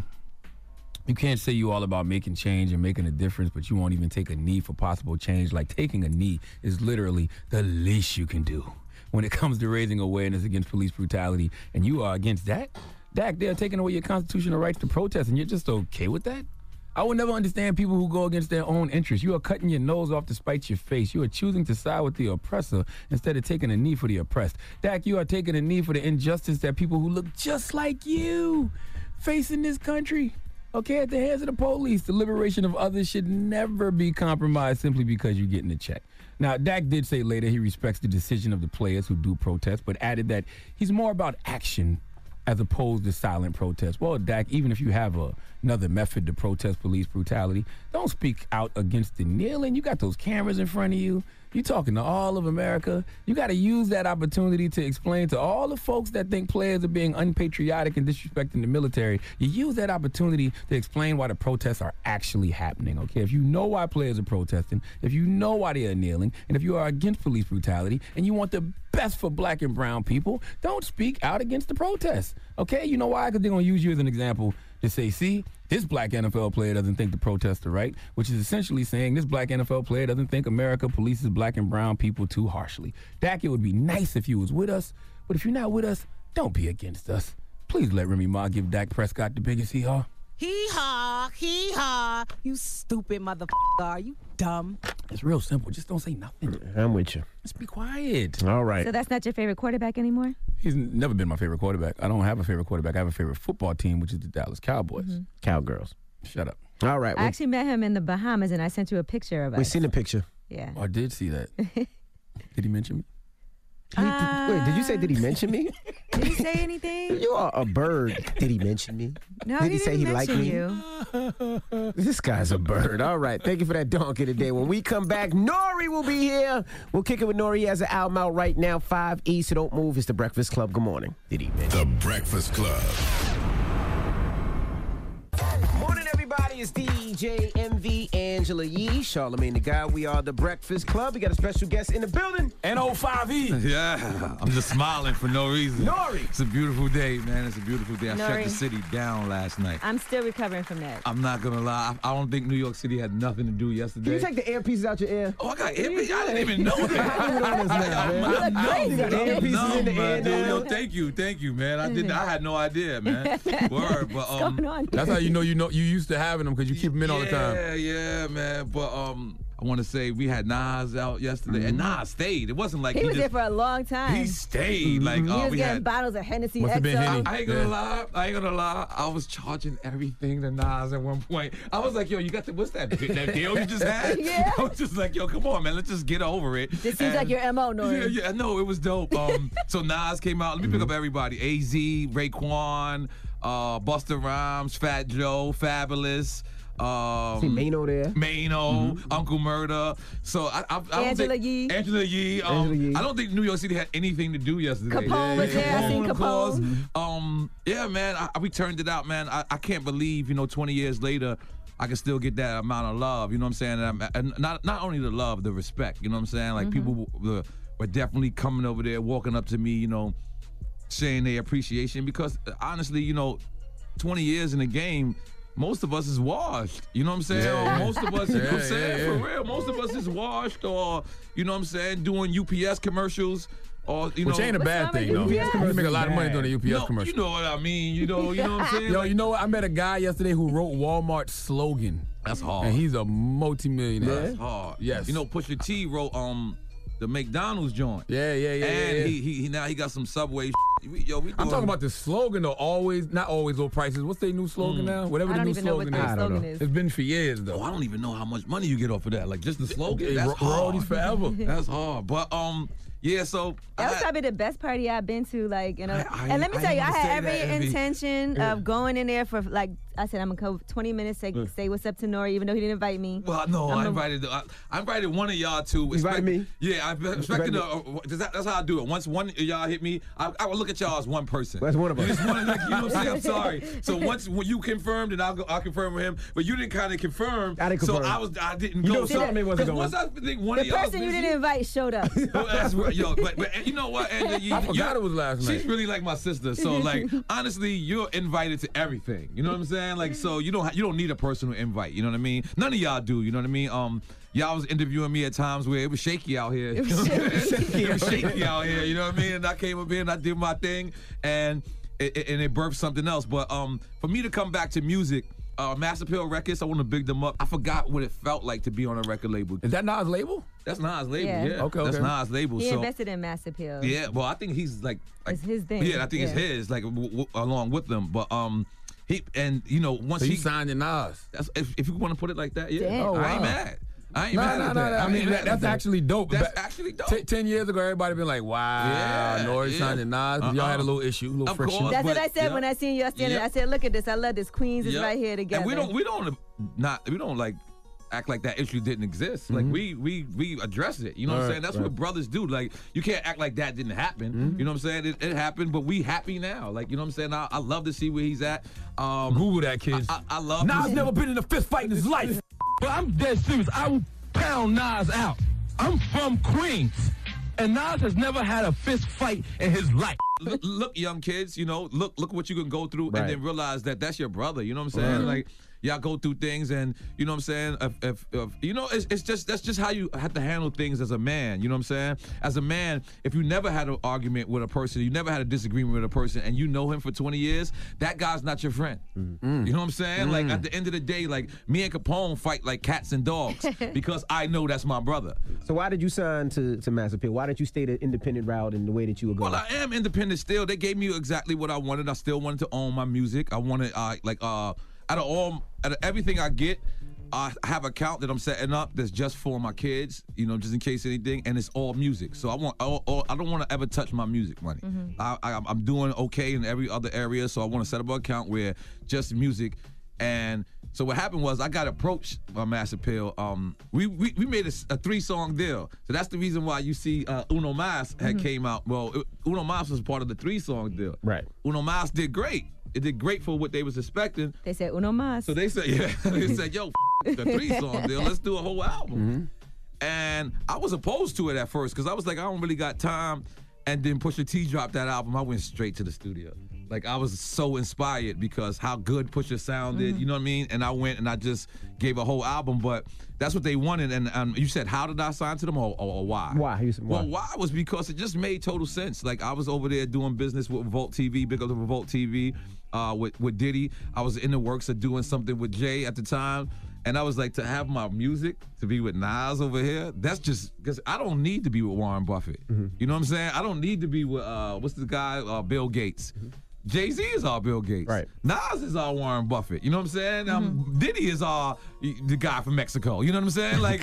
[SPEAKER 3] You can't say you all about making change and making a difference, but you won't even take a knee for possible change. Like, taking a knee is literally the least you can do when it comes to raising awareness against police brutality. And you are against that? Dak, they're taking away your constitutional rights to protest, and you're just okay with that? I will never understand people who go against their own interests. You are cutting your nose off to spite your face. You are choosing to side with the oppressor instead of taking a knee for the oppressed. Dak, you are taking a knee for the injustice that people who look just like you face in this country. Okay, at the hands of the police, the liberation of others should never be compromised simply because you're getting a check. Now, Dak did say later he respects the decision of the players who do protest, but added that he's more about action as opposed to silent protest. Well, Dak, even if you have another method to protest police brutality, don't speak out against the kneeling. You got those cameras in front of you. You're talking to all of America. You got to use that opportunity to explain to all the folks that think players are being unpatriotic and disrespecting the military. You use that opportunity to explain why the protests are actually happening, okay? If you know why players are protesting, if you know why they are kneeling, and if you are against police brutality, and you want the best for black and brown people, don't speak out against the protests, okay? You know why? Because they're going to use you as an example to say, see, this black NFL player doesn't think the protests are right, which is essentially saying this black NFL player doesn't think America polices black and brown people too harshly. Dak, it would be nice if you was with us, but if you're not with us, don't be against us. Please let Remy Ma give Dak Prescott the biggest hee-haw.
[SPEAKER 17] Hee-haw, hee-haw. You stupid motherfucker. Are you dumb?
[SPEAKER 3] It's real simple. Just don't say nothing.
[SPEAKER 2] I'm with you.
[SPEAKER 3] Just be quiet.
[SPEAKER 2] All right.
[SPEAKER 1] So that's not your favorite quarterback anymore?
[SPEAKER 3] He's never been my favorite quarterback. I don't have a favorite quarterback. I have a favorite football team, which is the Dallas Cowboys.
[SPEAKER 1] Mm-hmm.
[SPEAKER 2] Cowgirls.
[SPEAKER 3] Shut up.
[SPEAKER 2] All right.
[SPEAKER 1] I actually met him in the Bahamas, and I sent you a picture of us.
[SPEAKER 2] We seen the picture.
[SPEAKER 1] Yeah.
[SPEAKER 3] Oh, I did see that. Did he mention me?
[SPEAKER 2] Wait, did you say, did he mention me?
[SPEAKER 1] Did he say anything?
[SPEAKER 2] You are a bird. Did he mention me?
[SPEAKER 1] No,
[SPEAKER 2] did he
[SPEAKER 1] say
[SPEAKER 2] he liked me?
[SPEAKER 1] You.
[SPEAKER 2] This guy's a bird. All right. Thank you for that donkey today. When we come back, Nori will be here. We'll kick it with Nori. He has an album out right now, 5 East. So don't move. It's The Breakfast Club. Good morning. Did he mention?
[SPEAKER 5] The Breakfast Club.
[SPEAKER 2] Morning, everybody. It's DJ MV, Angela Yee, Charlamagne the Guy. We are The Breakfast Club. We got a special guest in the building.
[SPEAKER 18] NO5E. Yeah, I'm just smiling for no reason.
[SPEAKER 2] Nori.
[SPEAKER 18] It's a beautiful day, man. It's a beautiful day. I shut
[SPEAKER 1] Nori.
[SPEAKER 18] the city down last night.
[SPEAKER 1] I'm still recovering from that.
[SPEAKER 18] I'm not going to lie. I don't think New York City had nothing to do yesterday.
[SPEAKER 2] Can you take the earpieces out your ear?
[SPEAKER 18] Oh, I got earpieces? I didn't even know that.
[SPEAKER 2] I'm crazy. Earpieces in the ear now.
[SPEAKER 18] Yo, thank you, man. I had no idea, man. Word, but
[SPEAKER 1] What's going on?
[SPEAKER 3] That's how you know you used to having them because you keep them in all the time.
[SPEAKER 18] Yeah, man. But I want to say we had Nas out yesterday, and Nas stayed. It wasn't like
[SPEAKER 1] He was
[SPEAKER 18] just,
[SPEAKER 1] there for a long time.
[SPEAKER 18] He stayed. Like,
[SPEAKER 1] he was
[SPEAKER 18] we
[SPEAKER 1] getting
[SPEAKER 18] had
[SPEAKER 1] bottles of Hennessy
[SPEAKER 3] Must have been Henny.
[SPEAKER 1] XO.
[SPEAKER 18] I ain't gonna lie. I was charging everything to Nas at one point. I was like, yo, you got what's that deal you just had?
[SPEAKER 1] Yeah.
[SPEAKER 18] I was just like, yo, come on, man, let's just get over it.
[SPEAKER 1] This seems like your MO, Nori.
[SPEAKER 18] Yeah, no, it was dope. So Nas came out. Let me pick up everybody. AZ, Raekwon, Busta Rhymes, Fat Joe, Fabulous.
[SPEAKER 2] See Mano there.
[SPEAKER 18] Mano, Uncle Murda. So I don't
[SPEAKER 1] Angela
[SPEAKER 18] think,
[SPEAKER 1] Yee.
[SPEAKER 18] Angela Yee. I don't think New York City had anything to do yesterday.
[SPEAKER 1] Capone was there. I seen
[SPEAKER 18] of course.
[SPEAKER 1] Capone.
[SPEAKER 18] Yeah, man. We turned it out, man. I can't believe 20 years later, I can still get that amount of love. You know what I'm saying? And not only the love, the respect. You know what I'm saying? Like people were definitely coming over there, walking up to me, saying their appreciation because honestly, 20 years in the game. Most of us is washed. You know what I'm saying?
[SPEAKER 3] Yeah.
[SPEAKER 18] Or most of us, for real, most of us is washed or, you know what I'm saying, doing UPS commercials or,
[SPEAKER 3] Which ain't a bad thing, though. You make a lot of money doing a UPS commercial.
[SPEAKER 18] You know what I mean. You know what I'm saying?
[SPEAKER 3] Yo, you know what? I met a guy yesterday who wrote Walmart's slogan.
[SPEAKER 18] That's hard.
[SPEAKER 3] And he's a multimillionaire.
[SPEAKER 18] That's hard.
[SPEAKER 3] Yes.
[SPEAKER 18] Pusha T wrote the McDonald's joint.
[SPEAKER 3] Yeah.
[SPEAKER 18] And he now he got some Subway.
[SPEAKER 3] I'm talking about the slogan though. Not always low prices. What's their new slogan now? Whatever the new slogan is.
[SPEAKER 1] I don't know.
[SPEAKER 3] It's been for years though.
[SPEAKER 18] Oh, I don't even know how much money you get off of that. Like just the slogan. That's hard.
[SPEAKER 3] Roadies forever.
[SPEAKER 18] That's hard. But yeah, so
[SPEAKER 1] that was probably the best party I've been to. Like, and let me tell you, I had every intention of going in there for like. I said I'm gonna go 20 minutes, say what's up to Nori, even though he didn't invite me.
[SPEAKER 18] Well, no, I invited one of y'all to.
[SPEAKER 2] Invite me?
[SPEAKER 18] Yeah, I expected. That's how I do it. Once one of y'all hit me, I will look at y'all as one person.
[SPEAKER 2] That's one of us.
[SPEAKER 18] You know what I'm saying? I'm sorry. So when you confirmed, and I'll confirm with him. But you didn't kind of confirm.
[SPEAKER 2] I didn't confirm.
[SPEAKER 18] So I didn't
[SPEAKER 2] You
[SPEAKER 18] go.
[SPEAKER 2] know something wasn't going.
[SPEAKER 18] Once I think one of
[SPEAKER 1] The
[SPEAKER 18] y'all
[SPEAKER 1] person you didn't invite showed up.
[SPEAKER 18] That's right, but you know what, Angela?
[SPEAKER 3] I forgot it was last night.
[SPEAKER 18] She's really like my sister. So like, honestly, you're invited to everything. You know what I'm saying? Like, so you don't need a personal invite. You know what I mean? None of y'all do. You know what I mean? Y'all was interviewing me at times where it was shaky out here. It was shaky out here. You know what I mean? And I came up here and I did my thing and. it birthed something else. But for me to come back to music, Mass Appeal Records, I want to big them up. I forgot what it felt like to be on a record label.
[SPEAKER 3] Is that Nas' label?
[SPEAKER 18] That's Nas' label, yeah.
[SPEAKER 3] Okay,
[SPEAKER 18] That's Nas' label.
[SPEAKER 1] He
[SPEAKER 18] so
[SPEAKER 1] invested in Mass Appeal.
[SPEAKER 18] yeah, well, I think he's like
[SPEAKER 1] It's his thing.
[SPEAKER 18] Yeah, I think it's his, like along with them. But he and you know once
[SPEAKER 3] So
[SPEAKER 18] he
[SPEAKER 3] you signed to Nas.
[SPEAKER 18] That's, if you want to put it like that, yeah.
[SPEAKER 3] Damn. Oh,
[SPEAKER 18] I ain't
[SPEAKER 3] wow.
[SPEAKER 18] mad. I ain't mad at that.
[SPEAKER 3] I mean, that's actually dope.
[SPEAKER 18] That's actually dope.
[SPEAKER 3] 10 years ago, everybody been like, wow, Nori signed to Nas. Y'all had a little issue, a little friction.
[SPEAKER 1] That's what I said when I seen y'all standing. I said, look at this. I love this. Queens is
[SPEAKER 18] Yep.
[SPEAKER 1] right here together.
[SPEAKER 18] And we don't like act like that issue didn't exist. Like we address it. You know what I'm saying? That's what brothers do. Like you can't act like that didn't happen. You know what I'm saying? It happened, but we happy now. Like you know what I'm saying? I love to see where he's at.
[SPEAKER 3] Google that, kids.
[SPEAKER 18] I love
[SPEAKER 3] Nas
[SPEAKER 18] this.
[SPEAKER 3] never been in a fist fight in his life.
[SPEAKER 19] But I'm dead serious. I will pound Nas out. I'm from Queens, and Nas has never had a fist fight in his life.
[SPEAKER 18] Look, young kids, you know, look what you can go through,
[SPEAKER 19] Right.
[SPEAKER 18] and then realize that that's your brother. You know what I'm saying?
[SPEAKER 19] Mhm.
[SPEAKER 18] Like y'all go through things, and you know what I'm saying. If you know, it's just that's just how you have to handle things as a man. You know what I'm saying? As a man, if you never had an argument with a person, you never had a disagreement with a person, and you know him for 20 years, that guy's not your friend. You know what I'm saying? Like at the end of the day, like me and Capone fight like cats and dogs because I know that's my brother.
[SPEAKER 2] So why did you sign to Mass Appeal? Why did you stay the independent route in the way that you were going?
[SPEAKER 18] Well, I am independent still. They gave me exactly what I wanted. I still wanted to own my music. I wanted out of everything I get, I have an account that I'm setting up that's just for my kids, you know, just in case anything, and it's all music. So I don't want to ever touch my music money. I'm doing okay in every other area, so I want to set up an account where just music. And so what happened was I got approached by Mass Appeal. We made a 3-song deal. So that's the reason why you see Uno Mas had came out. Well, Uno Mas was part of the 3-song deal.
[SPEAKER 2] Right.
[SPEAKER 18] Uno Mas did great. It did great for what they was expecting.
[SPEAKER 1] They said uno más.
[SPEAKER 18] So they said, they said, yo, the 3-song deal, let's do a whole album. And I was opposed to it at first because I was like, I don't really got time. And then Pusha T dropped that album. I went straight to the studio. Like I was so inspired because how good Pusha sounded, you know what I mean? And I went and I just gave a whole album, but that's what they wanted. And you said, how did I sign to them or why?
[SPEAKER 2] Why?
[SPEAKER 18] Well, why was because it just made total sense. Like I was over there doing business with Revolt TV, big up to Revolt TV, with Diddy. I was in the works of doing something with Jay at the time. And I was like, to have my music, to be with Nas over here, that's just, because I don't need to be with Warren Buffett. You know what I'm saying? I don't need to be with, what's the guy, Bill Gates. Jay-Z is our Bill Gates. Right. Nas is our Warren Buffett. You know what I'm saying? Diddy is our the guy from Mexico. You know what I'm saying? Like,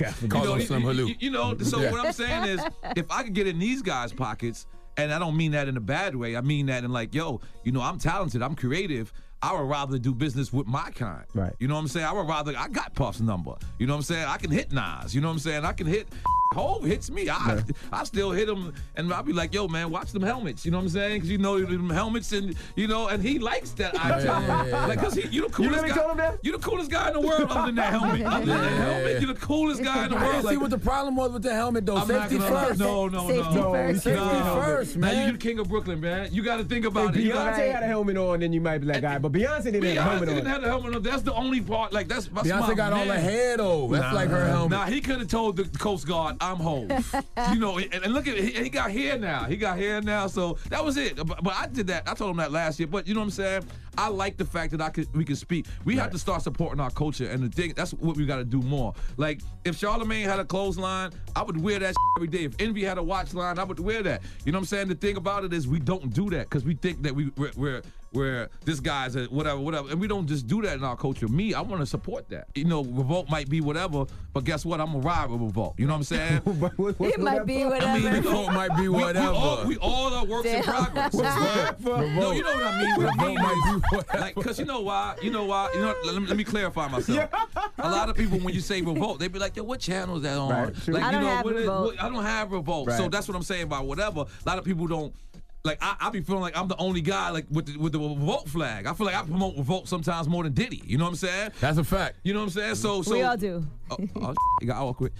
[SPEAKER 18] you know. So what I'm saying is, if I could get in these guys' pockets, and I don't mean that in a bad way. I mean that in like, yo, you know, I'm talented, I'm creative. I would rather do business with my kind.
[SPEAKER 2] Right.
[SPEAKER 18] You know what I'm saying? I would rather, I got Puff's number. You know what I'm saying? I can hit Nas. You know what I'm saying? I can hit, Hov hits me. I still hit him, and I'll be like, yo, man, watch them helmets. You know what I'm saying? Because you know them helmets, and you know, and he likes that idea. Like, because you the coolest
[SPEAKER 2] really
[SPEAKER 18] guy.
[SPEAKER 2] told him that?
[SPEAKER 18] You the coolest guy in the world other than that helmet. Other than that helmet, you're the coolest guy in the
[SPEAKER 3] I
[SPEAKER 18] world.
[SPEAKER 3] didn't see what the problem was with the helmet, though.
[SPEAKER 18] I'm
[SPEAKER 3] Safety
[SPEAKER 18] not gonna-
[SPEAKER 3] first.
[SPEAKER 18] No.
[SPEAKER 3] Safety first,
[SPEAKER 18] Now
[SPEAKER 3] man.
[SPEAKER 18] you the king of Brooklyn, man. You got to think about it.
[SPEAKER 2] Beyonce had a helmet on, then you might be like, all right, but Beyonce didn't have a helmet
[SPEAKER 18] didn't
[SPEAKER 2] on.
[SPEAKER 18] have the helmet on. That's the only part. Like that's
[SPEAKER 3] Beyonce
[SPEAKER 18] my
[SPEAKER 3] got all the
[SPEAKER 18] man.
[SPEAKER 3] hair, though. That's like her helmet.
[SPEAKER 18] Nah, he could have told the Coast Guard, I'm home. You know, and look at it. He got hair now. He got hair now. So that was it. But I did that. I told him that last year. But you know what I'm saying? I like the fact that we can speak. We have to start supporting our culture. And the thing, that's what we got to do more. Like, if Charlamagne had a clothesline, I would wear that every day. If Envy had a watch line, I would wear that. You know what I'm saying? The thing about it is we don't do that because we think that we're this guy's a whatever. And we don't just do that in our culture. Me, I want to support that. You know, Revolt might be whatever, but guess what? I'm going to ride with Revolt. You know what I'm saying?
[SPEAKER 1] It might be whatever.
[SPEAKER 18] I mean,
[SPEAKER 3] Revolt might be whatever.
[SPEAKER 18] We all are works in progress. No, you know what I mean. What I mean is, like, because you know why? Let me clarify myself. A lot of people, when you say Revolt, they be like, yo, what channel is that on?
[SPEAKER 2] Right.
[SPEAKER 18] Like,
[SPEAKER 1] I don't have Revolt.
[SPEAKER 18] I don't have Revolt.
[SPEAKER 2] Right.
[SPEAKER 18] So that's what I'm saying about whatever. A lot of people don't. Like, I be feeling like I'm the only guy like with the Revolt flag. I feel like I promote Revolt sometimes more than Diddy. You know what I'm saying?
[SPEAKER 3] That's a fact.
[SPEAKER 18] You know what I'm saying? So
[SPEAKER 1] We all do.
[SPEAKER 18] Oh, It got awkward.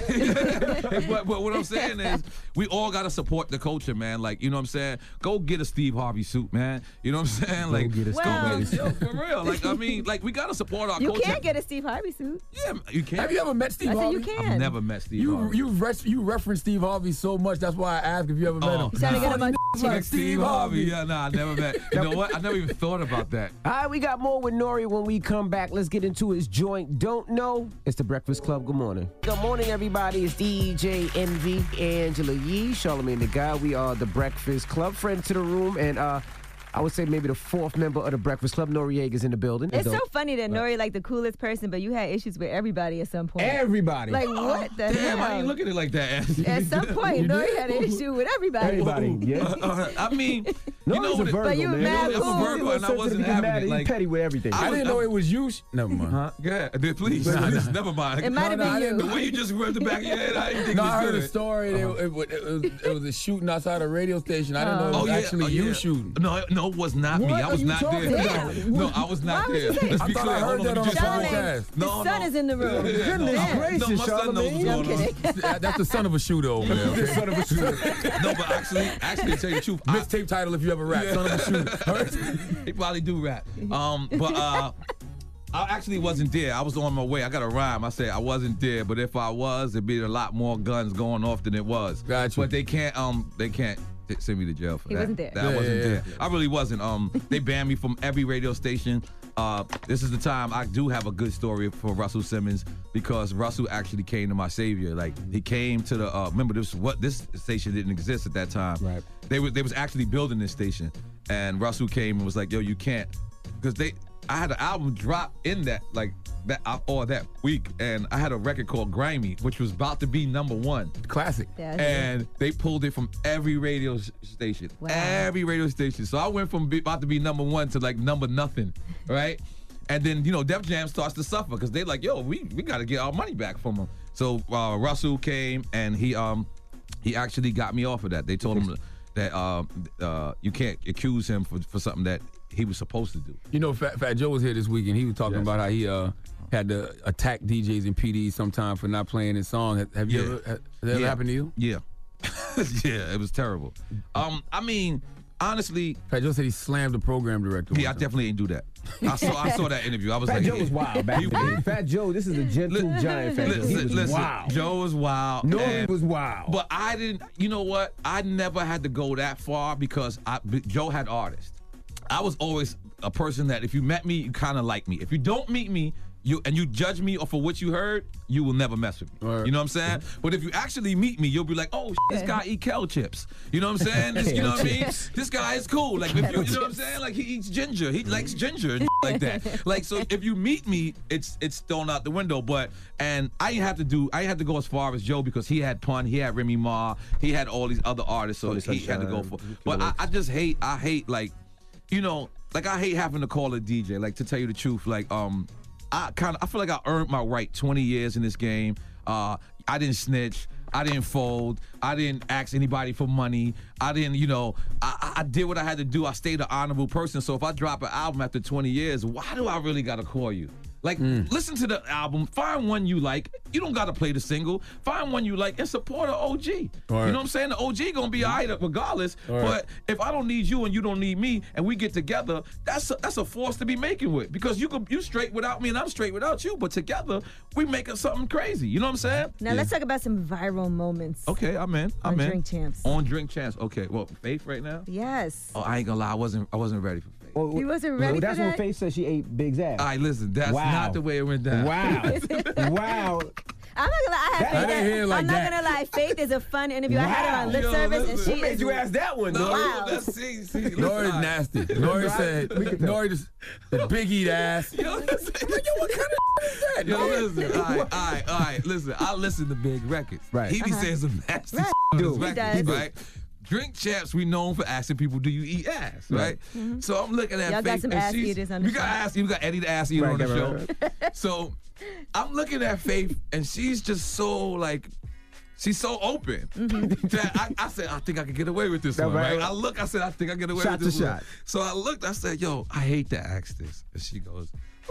[SPEAKER 18] But what I'm saying is, we all got to support the culture, man. Like, you know what I'm saying? Go get a Steve Harvey suit, man. You know what I'm saying? Like,
[SPEAKER 2] get a Steve
[SPEAKER 18] yo, for real. Like, I mean, like, we got to support our
[SPEAKER 1] You
[SPEAKER 18] culture.
[SPEAKER 1] can't get a Steve Harvey suit.
[SPEAKER 18] Yeah, you can.
[SPEAKER 3] Have you ever met Steve
[SPEAKER 1] I said
[SPEAKER 3] Harvey?
[SPEAKER 1] you can.
[SPEAKER 18] I've never met Steve Harvey.
[SPEAKER 3] You reference Steve Harvey so much. That's why I asked if you ever met him.
[SPEAKER 1] You trying to get him on
[SPEAKER 18] Like Steve Harvey. Yeah, nah, I never met. You know what? I never even thought about that.
[SPEAKER 2] All right, we got more with Nori when we come back. Let's get into his joint. Don't know. It's the Breakfast Club. Good morning. Good morning, everybody. It's DJ Envy, Angela Yee, Charlamagne the Guy. We are the Breakfast Club. Friend to the room, and I would say maybe the fourth member of the Breakfast Club. Noriega's in the building.
[SPEAKER 1] It's so funny that Nori like the coolest person, but you had issues with everybody at some point.
[SPEAKER 2] Everybody.
[SPEAKER 1] Like what the
[SPEAKER 18] Damn,
[SPEAKER 1] hell?
[SPEAKER 18] I ain't looking at it like that.
[SPEAKER 1] At some point, Nori had an issue with everybody.
[SPEAKER 2] Everybody, yeah.
[SPEAKER 18] I mean, you know
[SPEAKER 2] Nori's a Virgo,
[SPEAKER 1] But you
[SPEAKER 2] man.
[SPEAKER 1] mad
[SPEAKER 18] I'm
[SPEAKER 1] cool.
[SPEAKER 18] a Virgo and I wasn't having it. Like,
[SPEAKER 2] petty with everything.
[SPEAKER 3] I didn't know it was you. Never mind.
[SPEAKER 18] yeah, please, never mind.
[SPEAKER 1] It might have been you.
[SPEAKER 18] The way you just rubbed the back of your head, I didn't think
[SPEAKER 3] No,
[SPEAKER 18] it was
[SPEAKER 3] I heard
[SPEAKER 18] good.
[SPEAKER 3] a story. It was a shooting outside a radio station. I didn't know it was actually you shooting.
[SPEAKER 18] No, it was not me. I
[SPEAKER 2] What
[SPEAKER 18] was
[SPEAKER 2] are you
[SPEAKER 18] not
[SPEAKER 2] talking
[SPEAKER 18] there.
[SPEAKER 2] about?
[SPEAKER 18] No, I was not
[SPEAKER 1] Why would
[SPEAKER 18] there.
[SPEAKER 1] you say
[SPEAKER 18] Let's
[SPEAKER 3] I
[SPEAKER 18] be
[SPEAKER 3] thought
[SPEAKER 18] clear.
[SPEAKER 3] I heard
[SPEAKER 18] Hold on,
[SPEAKER 3] that
[SPEAKER 18] let me
[SPEAKER 3] on
[SPEAKER 18] just
[SPEAKER 1] Charlamagne,
[SPEAKER 3] podcast.
[SPEAKER 1] his son is in the room.
[SPEAKER 2] Goodness gracious,
[SPEAKER 18] no, my son knows what's
[SPEAKER 2] Charlamagne.
[SPEAKER 18] going on.
[SPEAKER 3] That's the son of a shooter over there. Okay?
[SPEAKER 2] Son of a shooter.
[SPEAKER 18] No, but actually, to tell you the truth,
[SPEAKER 3] Mixtape title if you ever rap. Son of a shooter.
[SPEAKER 18] he probably do rap. But I actually wasn't there. I was on my way. I got a rhyme. I said I wasn't there, but if I was, there'd be a lot more guns going off than it was.
[SPEAKER 3] Gotcha.
[SPEAKER 18] But they can't send me to jail for
[SPEAKER 1] He
[SPEAKER 18] that.
[SPEAKER 1] wasn't there.
[SPEAKER 18] That I wasn't there. I really wasn't. They banned me from every radio station. This is the time I do have a good story for Russell Simmons, because Russell actually came to my savior. Like, he came to the remember this station didn't exist at that time.
[SPEAKER 2] Right.
[SPEAKER 18] They was actually building this station, and Russell came and was like, yo, you can't, because I had an album drop in that week, and I had a record called Grimy, which was about to be #1.
[SPEAKER 3] Classic.
[SPEAKER 1] Yeah,
[SPEAKER 18] And they pulled it from every radio station.
[SPEAKER 1] Wow.
[SPEAKER 18] Every radio station. So I went from about to be #1 to like number nothing, right? And then, Def Jam starts to suffer because they like, yo, we got to get our money back from them. So Russell came, and he actually got me off of that. They told him that you can't accuse him for something that he was supposed to do.
[SPEAKER 3] You know, Fat Joe was here this week, and he was talking about how he had to attack DJs and PDs sometime for not playing his song. Has that ever happened to you?
[SPEAKER 18] Yeah. Yeah, it was terrible. I mean, honestly,
[SPEAKER 3] Fat Joe said he slammed the program director.
[SPEAKER 18] I definitely ain't do that. I saw that interview. I was
[SPEAKER 2] Fat
[SPEAKER 18] like,
[SPEAKER 2] Joe was wild back then. Fat Joe, this is a gentle giant. Fat Joe. He was wild.
[SPEAKER 18] Joe was wild.
[SPEAKER 2] Nori was wild.
[SPEAKER 18] But I didn't. You know what? I never had to go that far because Joe had artists. I was always a person that if you met me, you kind of like me. If you don't meet me, you judge me for what you heard, you will never mess with me. Right. You know what I'm saying? But if you actually meet me, you'll be like, oh, this guy eat kale chips. You know what I'm saying? You know what I mean? This guy is cool. Like, if you know what I'm saying? Like, he eats ginger. He likes ginger and like that. Like, so if you meet me, it's thrown out the window. And I didn't have to go as far as Joe because he had Pun, he had Remy Ma, he had all these other artists, so he had to go for. But I hate like, like I hate having to call a DJ. Like, to tell you the truth, like I feel like I earned my right 20 years in this game. I didn't snitch. I didn't fold. I didn't ask anybody for money. I didn't, I did what I had to do. I stayed an honorable person. So if I drop an album after 20 years, why do I really got to call you? Like, listen to the album, find one you like. You don't got to play the single. Find one you like and support an OG. Right. You know what I'm saying? The OG going to be all right regardless. Right. But if I don't need you and you don't need me and we get together, that's a force to be making with. Because you straight without me and I'm straight without you. But together, we making something crazy. You know what I'm saying?
[SPEAKER 1] Now let's talk about some viral moments.
[SPEAKER 18] Okay, I'm in.
[SPEAKER 1] On Drink Champs.
[SPEAKER 18] On Drink Champs. Okay, well, Faith right now?
[SPEAKER 1] Yes.
[SPEAKER 18] Oh, I ain't gonna lie. I wasn't ready for Faith.
[SPEAKER 1] He wasn't ready for
[SPEAKER 2] that's
[SPEAKER 1] that?
[SPEAKER 2] when Faith said she ate Big's ass.
[SPEAKER 18] All right, listen, that's not the way it went down.
[SPEAKER 2] Wow. Wow.
[SPEAKER 1] I'm not gonna lie. I'm not gonna lie. Faith is a fun interview. I had her on lip service, and she
[SPEAKER 2] made you ask that one, though?
[SPEAKER 1] Wow.
[SPEAKER 3] Nori's nasty. Nori said, Nori just the big eat ass.
[SPEAKER 18] Yo, listen. What kind of is that? Yo, listen. All right. Listen, I listen to big records.
[SPEAKER 2] Right.
[SPEAKER 18] He be saying some nasty
[SPEAKER 2] He
[SPEAKER 18] on his records,
[SPEAKER 1] does.
[SPEAKER 18] right? Drink Champs, we known for asking people, do you eat ass, right?
[SPEAKER 1] Mm-hmm.
[SPEAKER 18] So I'm looking at
[SPEAKER 1] Y'all
[SPEAKER 18] Faith,
[SPEAKER 1] got some
[SPEAKER 18] and
[SPEAKER 1] ass
[SPEAKER 18] she's-
[SPEAKER 1] eaters on the
[SPEAKER 18] we got Eddie the ass eater on the show.
[SPEAKER 2] Right.
[SPEAKER 18] So I'm looking at Faith, and she's just so like, she's so open. That I said, I think I could get away with this one, right? I said, I think I can get away
[SPEAKER 2] Shot
[SPEAKER 18] with this
[SPEAKER 2] to
[SPEAKER 18] one.
[SPEAKER 2] shot.
[SPEAKER 18] So I looked, I said, yo, I hate to ask this. And she goes,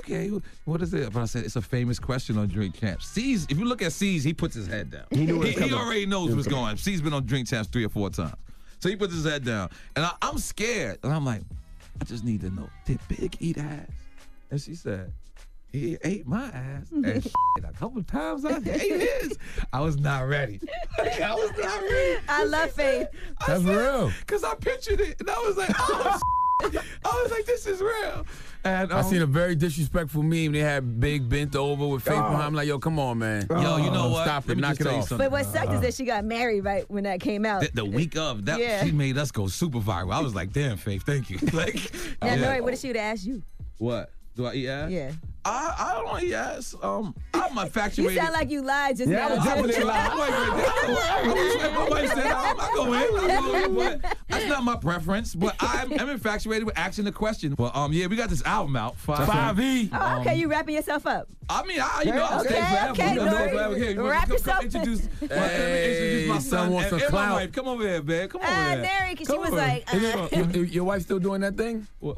[SPEAKER 18] okay, what is it? But I said, it's a famous question on Drink Champs. C's, if you look at C's, he puts his head down. He already knows what's going on. C's been on Drink Champs 3 or 4 times. So he puts his head down. And I'm scared. And I'm like, I just need to know, did Big eat ass? And she said, he ate my ass. And a couple of times I ate his. I was not ready. I was not ready.
[SPEAKER 1] I love Faith.
[SPEAKER 3] That's real.
[SPEAKER 18] Because I pictured it. And I was like, oh, I was like, this is real. And
[SPEAKER 3] I seen a very disrespectful meme. They had Big bent over with Faith behind. I'm like, yo, come on, man.
[SPEAKER 18] Yo, you know what?
[SPEAKER 3] Stop it. Knock it off.
[SPEAKER 1] But what sucked is that she got married right when that came out.
[SPEAKER 18] The week of that,
[SPEAKER 1] Yeah.
[SPEAKER 18] she made us go super viral. I was like, damn, Faith, thank you. Like,
[SPEAKER 1] Now, Nori, what if she would have asked you?
[SPEAKER 18] What? Do I eat ass?
[SPEAKER 1] Yeah.
[SPEAKER 18] I don't eat ass. I'm infatuated.
[SPEAKER 1] You sound like you lied just now.
[SPEAKER 18] I definitely lied. My wife said, I'm not going, but that's not my preference. But I'm infatuated with asking the question. Well, yeah, we got this album out, 5E.
[SPEAKER 1] Oh, okay, you wrapping yourself up.
[SPEAKER 18] I mean, I'll stay forever.
[SPEAKER 1] Okay, Nori. Wrap yourself up.
[SPEAKER 18] Introduce my son
[SPEAKER 3] wants some
[SPEAKER 18] and my
[SPEAKER 3] clout.
[SPEAKER 18] wife. Come over here, babe. Come over here.
[SPEAKER 1] Neri, because she was like,
[SPEAKER 3] Your wife still doing that thing?
[SPEAKER 18] Wait,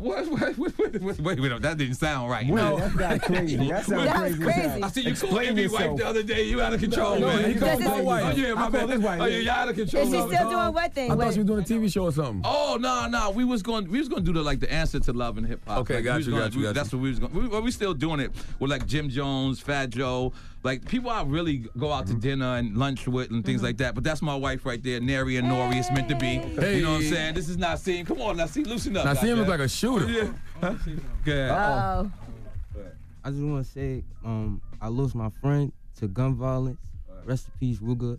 [SPEAKER 18] that didn't sound right.
[SPEAKER 2] Well, that's not crazy. That sounds crazy.
[SPEAKER 18] I see you calling me wife the other day. You out of control,
[SPEAKER 3] No,
[SPEAKER 18] man.
[SPEAKER 3] he called my wife.
[SPEAKER 18] Oh, yeah, my bad. Oh, yeah, you out of control.
[SPEAKER 1] Is she still doing what thing?
[SPEAKER 3] I thought she was doing a TV show or something.
[SPEAKER 18] Oh, no. We was going to do the answer to love and hip hop.
[SPEAKER 3] Okay,
[SPEAKER 18] like,
[SPEAKER 3] got you.
[SPEAKER 18] That's what we was going. We still doing it with like Jim Jones, Fat Joe, like people I really go out to dinner and lunch with and things like that. But that's my wife right there, Neri and Nori. It's meant to be.
[SPEAKER 3] Hey.
[SPEAKER 18] You know what I'm saying? This is Nassim. Come on, Nassim, loosen up.
[SPEAKER 3] Nassim look like a shooter.
[SPEAKER 18] Yeah. Huh? Good.
[SPEAKER 1] Oh.
[SPEAKER 20] I just want to say, I lost my friend to gun violence. Rest in peace, Ruger.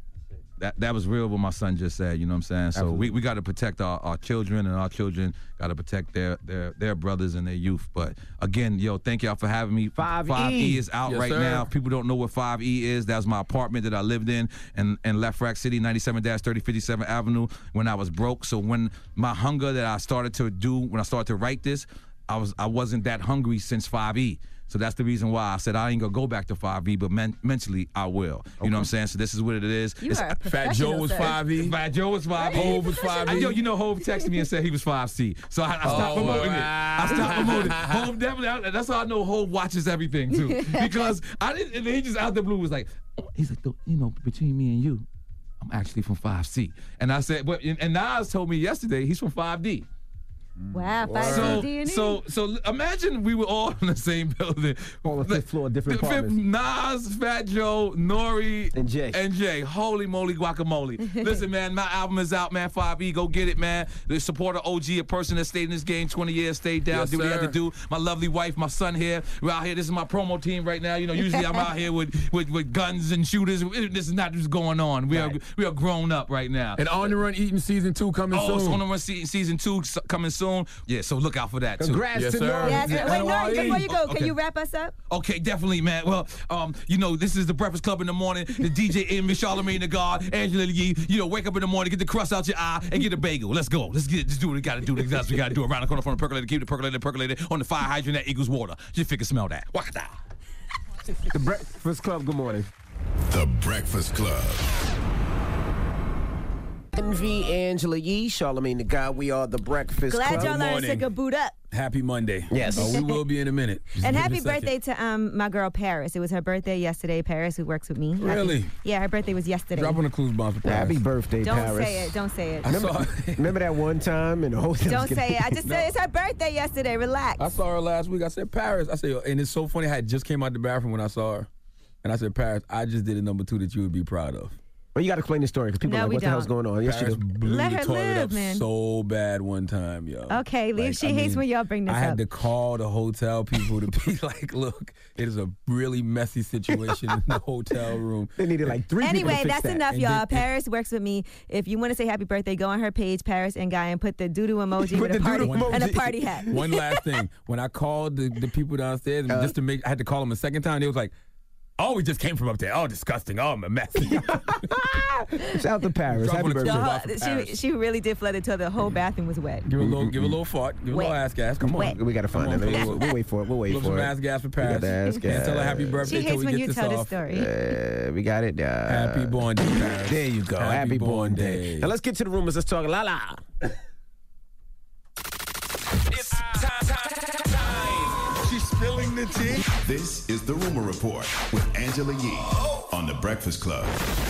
[SPEAKER 18] That was real what my son just said, you know what I'm saying? So we got to protect our children, and our children got to protect their brothers and their youth. But again, yo, thank y'all for having me. 5E is out right now. People don't know what 5E is. That was my apartment that I lived in Left Rack City, 97-3057 Avenue when I was broke. So when my hunger that I started to do, when I started to write this, I wasn't that hungry since 5E. So that's the reason why I said I ain't gonna go back to 5E, but mentally I will. You know what I'm saying? So this is what it is.
[SPEAKER 3] Fat Joe was 5E.
[SPEAKER 18] Fat Joe was 5E.
[SPEAKER 3] Hove was 5E.
[SPEAKER 18] Yo, you know Hove texted me and said he was 5C. So I stopped promoting it. I stopped promoting it. Hove definitely. That's how I know Hove watches everything too, because I didn't. And he just out the blue was like, he's like, you know, between me and you, I'm actually from 5C. And I said, but and Nas told me yesterday he's from 5D.
[SPEAKER 1] Wow, 5D.
[SPEAKER 18] So imagine we were all in the same building.
[SPEAKER 2] All on the 5th floor, different apartments.
[SPEAKER 18] Nas, Fat Joe, Nori,
[SPEAKER 2] and Jay.
[SPEAKER 18] Holy moly guacamole. Listen, man, my album is out, man. 5E, go get it, man. The supporter OG, a person that stayed in this game 20 years, stayed down, did what he had to do. My lovely wife, my son here. We're out here. This is my promo team right now. You know, usually I'm out here with guns and shooters. This is not just going on. We are grown up right now.
[SPEAKER 3] And On the Run Eating Season 2 coming soon.
[SPEAKER 18] Oh, On the Run Season 2 coming soon. Yeah, so look out for that, too.
[SPEAKER 2] Congrats to Nori.
[SPEAKER 1] Yes, wait, Nori, before you go, can you wrap us up?
[SPEAKER 18] Okay, definitely, man. Well, you know, this is the Breakfast Club in the morning. The DJ Envy, Charlamagne the God, Angela Yee. You know, wake up in the morning, get the crust out your eye, and get a bagel. Let's go. Let's do what we gotta do. That's what we gotta do. Around the corner from the percolator, keep the percolator on the fire hydrant that equals water. Just figure smell that. Wakata.
[SPEAKER 2] The Breakfast Club, good morning.
[SPEAKER 5] The Breakfast Club.
[SPEAKER 2] Envy, Angela Yee, Charlamagne the God. We are the Breakfast Club.
[SPEAKER 1] Glad y'all learned to take a boot up.
[SPEAKER 3] Happy Monday.
[SPEAKER 2] Yes.
[SPEAKER 3] We will be in a minute.
[SPEAKER 1] And happy birthday to my girl Paris. It was her birthday yesterday. Paris, who works with me.
[SPEAKER 3] Really?
[SPEAKER 1] Yeah, her birthday was yesterday.
[SPEAKER 3] Drop on the clues bomb for Paris.
[SPEAKER 2] Happy birthday, Paris.
[SPEAKER 1] Don't say it.
[SPEAKER 2] Remember that one time and the whole thing?
[SPEAKER 1] Don't say it. I just said it's her birthday yesterday. Relax.
[SPEAKER 3] I saw her last week. I said, Paris. I said, and it's so funny. I had just came out the bathroom when I saw her. And I said, Paris, I just did a number 2 that you would be proud of.
[SPEAKER 2] Well, you got to explain the story because people are like, what the hell's going on? Yes,
[SPEAKER 3] Paris blew
[SPEAKER 1] Let
[SPEAKER 3] the
[SPEAKER 1] her
[SPEAKER 3] toilet
[SPEAKER 1] live,
[SPEAKER 3] up
[SPEAKER 1] man.
[SPEAKER 3] so bad one time, yo.
[SPEAKER 1] Okay, leave. She hates when y'all bring this
[SPEAKER 3] I
[SPEAKER 1] up.
[SPEAKER 3] had to call the hotel people to be like, look, it is a really messy situation in the hotel room.
[SPEAKER 2] They needed like 3 people to
[SPEAKER 1] Anyway,
[SPEAKER 2] fix
[SPEAKER 1] that's
[SPEAKER 2] that.
[SPEAKER 1] enough, y'all. Paris works with me. If you want to say happy birthday, go on her page, Paris and Guy, and put the doo-doo emoji with a party and a party hat.
[SPEAKER 3] One last thing. When I called the people downstairs, and just to make, I had to call them a second time, they was like, oh, we just came from up there. Oh, disgusting. Oh, I'm a mess.
[SPEAKER 2] Shout out to Paris. Happy birthday.
[SPEAKER 1] She really did flood it till the whole bathroom was wet.
[SPEAKER 3] Give a little fart. Give a little ass gas. Come on.
[SPEAKER 2] We got to find it. We'll wait for it. We'll wait for
[SPEAKER 3] some
[SPEAKER 2] it.
[SPEAKER 3] ass gas for Paris.
[SPEAKER 2] We got the ass gas.
[SPEAKER 3] And tell her happy birthday.
[SPEAKER 1] She hates when you tell this story.
[SPEAKER 2] We got it.
[SPEAKER 3] Happy born day, Paris.
[SPEAKER 2] There you go. Happy born day. Now let's get to the rumors. Let's talk la la.
[SPEAKER 5] It's time. She's spilling
[SPEAKER 12] dignity.
[SPEAKER 5] This is The Rumor Report with Angela Yee on The Breakfast Club.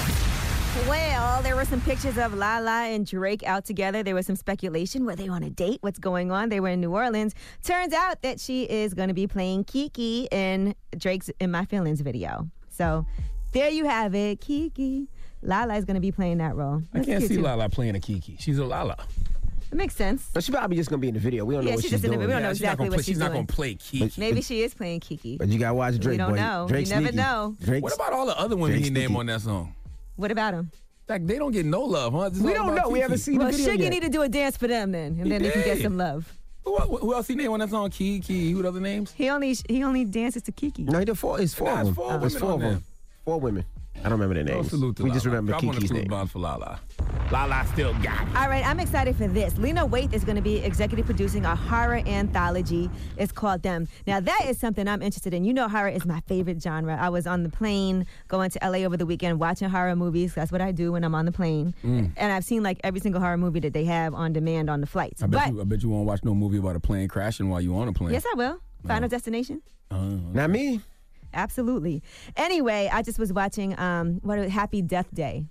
[SPEAKER 1] Well, there were some pictures of Lala and Drake out together. There was some speculation. Were they on a date? What's going on? They were in New Orleans. Turns out that she is going to be playing Kiki in Drake's In My Feelings video. So there you have it. Kiki. Lala is going to be playing that role.
[SPEAKER 3] I can't see Lala playing a Kiki. She's a Lala.
[SPEAKER 1] It makes sense.
[SPEAKER 2] But she probably just going to be in the video. We don't know what she's doing.
[SPEAKER 1] We don't know exactly what she's doing.
[SPEAKER 3] She's not going to play Kiki.
[SPEAKER 1] Maybe she is playing Kiki.
[SPEAKER 2] But you got to watch Drake,
[SPEAKER 1] We don't know. You never know.
[SPEAKER 3] What about all the other women he named on that song?
[SPEAKER 1] What about him?
[SPEAKER 3] Like, they don't get no love, huh?
[SPEAKER 2] We don't know. We haven't seen the video
[SPEAKER 1] Shiggy
[SPEAKER 2] yet.
[SPEAKER 1] need to do a dance for them then, and then they can get some love.
[SPEAKER 3] Who else he named on that song? Kiki. Who the other names?
[SPEAKER 1] He only dances to Kiki.
[SPEAKER 2] No, he did four. It's four of them. It's four of them. 4 women. I don't remember their names. We just remember Kiki's name.
[SPEAKER 3] For Lala. Lala still got it.
[SPEAKER 1] All right, I'm excited for this. Lena Waithe is going to be executive producing a horror anthology. It's called Them. Now, that is something I'm interested in. You know, horror is my favorite genre. I was on the plane going to LA over the weekend watching horror movies. That's what I do when I'm on the plane. And I've seen like every single horror movie that they have on demand on the flights.
[SPEAKER 3] I bet you won't watch no movie about a plane crashing while you're on a plane.
[SPEAKER 1] Yes, I will. Final Destination.
[SPEAKER 2] Not me.
[SPEAKER 1] Absolutely. Anyway, I just was watching Happy Death Day.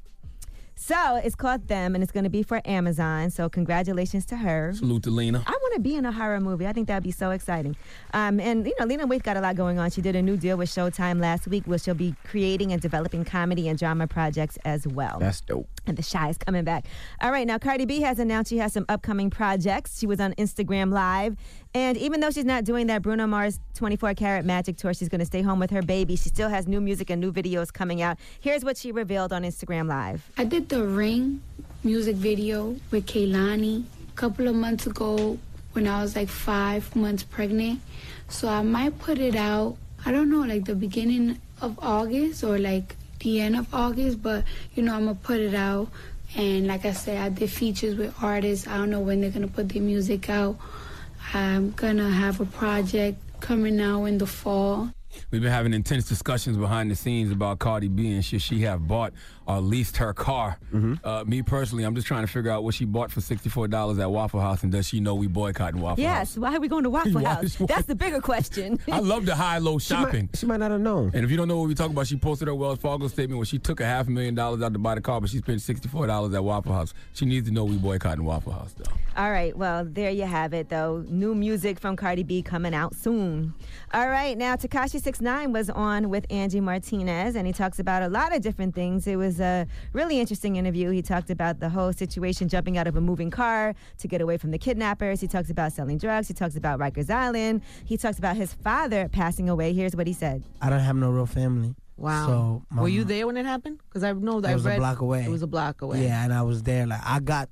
[SPEAKER 1] So it's called Them, and it's going to be for Amazon. So congratulations to her.
[SPEAKER 3] Salute to Lena.
[SPEAKER 1] I want to be in a horror movie. I think that would be so exciting. And, you know, Lena Waithe got a lot going on. She did a new deal with Showtime last week where she'll be creating and developing comedy and drama projects as well.
[SPEAKER 2] That's dope.
[SPEAKER 1] And The Chi is coming back. All right, now Cardi B has announced she has some upcoming projects. She was on Instagram Live. And even though she's not doing that Bruno Mars 24 Karat Magic Tour, she's going to stay home with her baby. She still has new music and new videos coming out. Here's what she revealed on Instagram Live.
[SPEAKER 21] I did the Ring music video with Kehlani a couple of months ago when I was like 5 months pregnant. So I might put it out, I don't know, like the beginning of August or like the end of August, but you know, I'm gonna put it out. And like I said, I did features with artists. I don't know when they're gonna put their music out. I'm gonna have a project coming out in the fall.
[SPEAKER 3] We've been having intense discussions behind the scenes about Cardi B and should she have bought or leased her car. Me personally, I'm just trying to figure out what she bought for $64 at Waffle House, and does she know we boycotting Waffle House?
[SPEAKER 1] Yes, why are we going to Waffle House? That's the bigger question.
[SPEAKER 3] I love the high-low shopping.
[SPEAKER 2] She might not have known.
[SPEAKER 3] And if you don't know what we talk about, she posted her Wells Fargo statement where she took $500,000 out to buy the car, but she spent $64 at Waffle House. She needs to know we boycotting Waffle House, though.
[SPEAKER 1] All right, well, there you have it, though. New music from Cardi B coming out soon. All right, now Tekashi 6ix9ine was on with Angie Martinez, and he talks about a lot of different things. It was a really interesting interview. He talked about the whole situation, jumping out of a moving car to get away from the kidnappers. He talks about selling drugs. He talks about Rikers Island. He talks about his father passing away. Here's what he said.
[SPEAKER 22] I don't have no real family.
[SPEAKER 17] Wow.
[SPEAKER 22] So
[SPEAKER 17] were you there when it happened? Because I know that
[SPEAKER 22] it was a block away.
[SPEAKER 17] It was a block away.
[SPEAKER 22] Yeah, and I was there. I got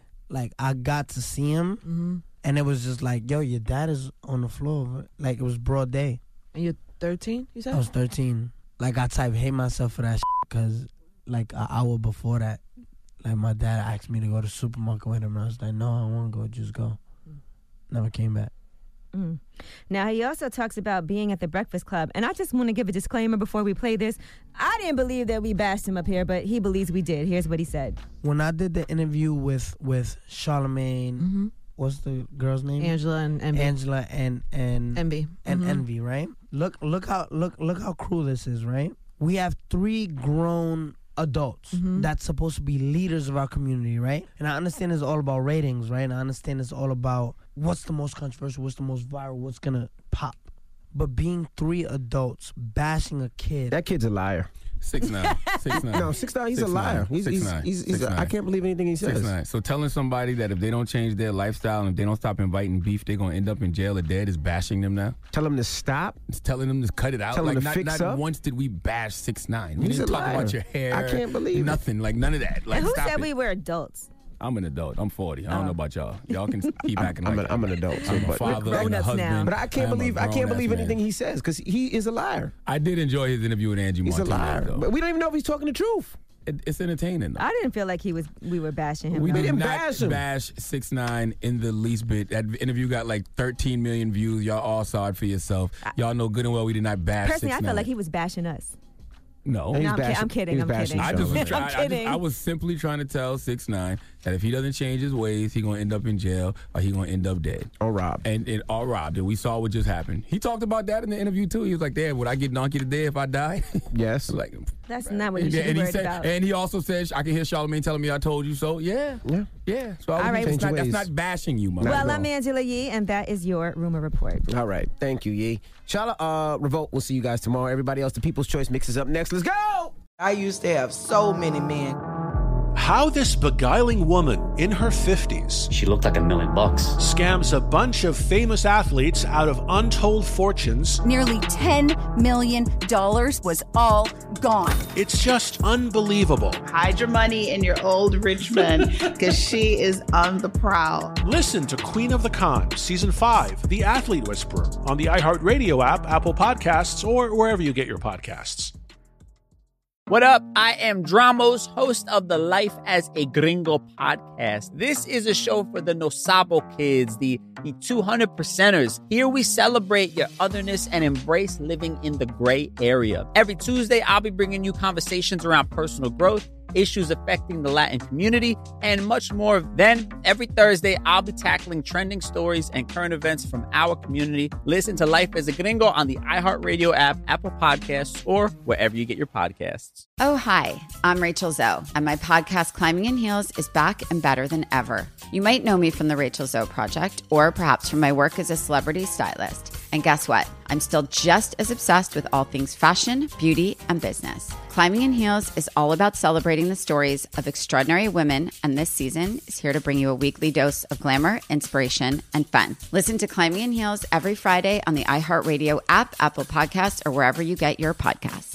[SPEAKER 22] to see him, and it was just like, yo, your dad is on the floor. Like, it was broad day.
[SPEAKER 17] And you're 13, you said?
[SPEAKER 22] I was 13. Like, I hate myself for that because, like, an hour before that, like, my dad asked me to go to the supermarket with him, and I was like, no, I don't want to go, just go. Never came back.
[SPEAKER 1] Now, he also talks about being at the Breakfast Club, and I just want to give a disclaimer before we play this. I didn't believe that we bashed him up here, but he believes we did. Here's what he said.
[SPEAKER 22] When I did the interview with Charlamagne, what's the girl's name?
[SPEAKER 17] Angela and Envy.
[SPEAKER 22] Angela and
[SPEAKER 17] Envy.
[SPEAKER 22] And Envy, right? Look how cruel this is, right? We have 3 grown adults that's supposed to be leaders of our community, right? And I understand it's all about ratings, right? And I understand it's all about what's the most controversial, what's the most viral, what's gonna pop. But being 3 adults bashing a kid.
[SPEAKER 2] That kid's a liar.
[SPEAKER 3] 6ix9ine. 6ix9ine.
[SPEAKER 2] No, 6ix9ine, he's a liar. He's I can't believe anything he says.
[SPEAKER 3] 6ix9ine. So telling somebody that if they don't change their lifestyle and if they don't stop inviting beef, they're going to end up in jail or dead is bashing them now?
[SPEAKER 2] Tell them to stop?
[SPEAKER 3] It's telling them to cut it out.
[SPEAKER 2] Tell
[SPEAKER 3] like,
[SPEAKER 2] them to
[SPEAKER 3] not,
[SPEAKER 2] fix
[SPEAKER 3] not
[SPEAKER 2] up?
[SPEAKER 3] once did we bash 6ix9ine. We
[SPEAKER 2] He's
[SPEAKER 3] didn't
[SPEAKER 2] a
[SPEAKER 3] talk
[SPEAKER 2] liar.
[SPEAKER 3] about your hair.
[SPEAKER 2] I can't believe
[SPEAKER 3] nothing. Like, none of that. Like,
[SPEAKER 1] And who
[SPEAKER 3] stop
[SPEAKER 1] said
[SPEAKER 3] it.
[SPEAKER 1] we were adults?
[SPEAKER 3] I'm an adult. I'm 40. I don't know about y'all. Y'all can keep acting like
[SPEAKER 2] I'm an adult.
[SPEAKER 3] I'm
[SPEAKER 2] too,
[SPEAKER 3] a
[SPEAKER 2] but
[SPEAKER 3] father and a husband.
[SPEAKER 2] But I can't believe anything he says because he is a liar.
[SPEAKER 3] I did enjoy his interview with Angie
[SPEAKER 2] He's
[SPEAKER 3] Martinez.
[SPEAKER 2] a liar.
[SPEAKER 3] Though.
[SPEAKER 2] But we don't even know if he's talking the truth.
[SPEAKER 3] It's entertaining, though.
[SPEAKER 1] I didn't feel like we were bashing him.
[SPEAKER 3] We
[SPEAKER 1] though.
[SPEAKER 3] did not bash 6ix9ine in the least bit. That interview got like 13 million views. Y'all all saw it for yourself. Y'all know good and well we did not bash 6ix9ine.
[SPEAKER 1] Personally, I felt like he was bashing us.
[SPEAKER 3] No,
[SPEAKER 1] No, I'm kidding. I'm kidding.
[SPEAKER 3] I just was
[SPEAKER 1] I'm kidding.
[SPEAKER 3] I was simply trying to tell 6ix9ine that if he doesn't change his ways, he's gonna end up in jail or he's gonna end up dead
[SPEAKER 2] or robbed.
[SPEAKER 3] Or robbed. And we saw what just happened. He talked about that in the interview too. He was like, "Dad, would I get donkey today if I die?"
[SPEAKER 2] Yes.
[SPEAKER 3] Like
[SPEAKER 1] that's not what you should be worried about.
[SPEAKER 3] And he also said, "I can hear Charlamagne telling me I told you so." Yeah. So
[SPEAKER 1] All right.
[SPEAKER 3] that's not bashing you, Mom.
[SPEAKER 1] Well, I'm Angela Yee, and that is your rumor report.
[SPEAKER 2] All right. Thank you, Yee. Shala, Revolt, we'll see you guys tomorrow. Everybody else, the People's Choice Mix is up next. Let's go!
[SPEAKER 6] I used to have so many men.
[SPEAKER 7] How this beguiling woman in her 50s,
[SPEAKER 23] she looked like $1 million,
[SPEAKER 7] scams a bunch of famous athletes out of untold fortunes.
[SPEAKER 24] Nearly $10 million was all gone.
[SPEAKER 7] It's just unbelievable.
[SPEAKER 25] Hide your money in your old rich men, because she is on the prowl.
[SPEAKER 7] Listen to Queen of the Con, Season 5, The Athlete Whisperer, on the iHeartRadio app, Apple Podcasts, or wherever you get your podcasts.
[SPEAKER 26] What up? I am Dramos, host of the Life as a Gringo podcast. This is a show for the No Sabo kids, the 200%ers. Here we celebrate your otherness and embrace living in the gray area. Every Tuesday, I'll be bringing you conversations around personal growth, issues affecting the Latin community, and much more. Then, every Thursday, I'll be tackling trending stories and current events from our community. Listen to Life as a Gringo on the iHeartRadio app, Apple Podcasts, or wherever you get your podcasts.
[SPEAKER 27] Oh, hi, I'm Rachel Zoe, and my podcast, Climbing in Heels, is back and better than ever. You might know me from the Rachel Zoe Project, or perhaps from my work as a celebrity stylist. And guess what? I'm still just as obsessed with all things fashion, beauty, and business. Climbing in Heels is all about celebrating the stories of extraordinary women, and this season is here to bring you a weekly dose of glamour, inspiration, and fun. Listen to Climbing in Heels every Friday on the iHeartRadio app, Apple Podcasts, or wherever you get your podcasts.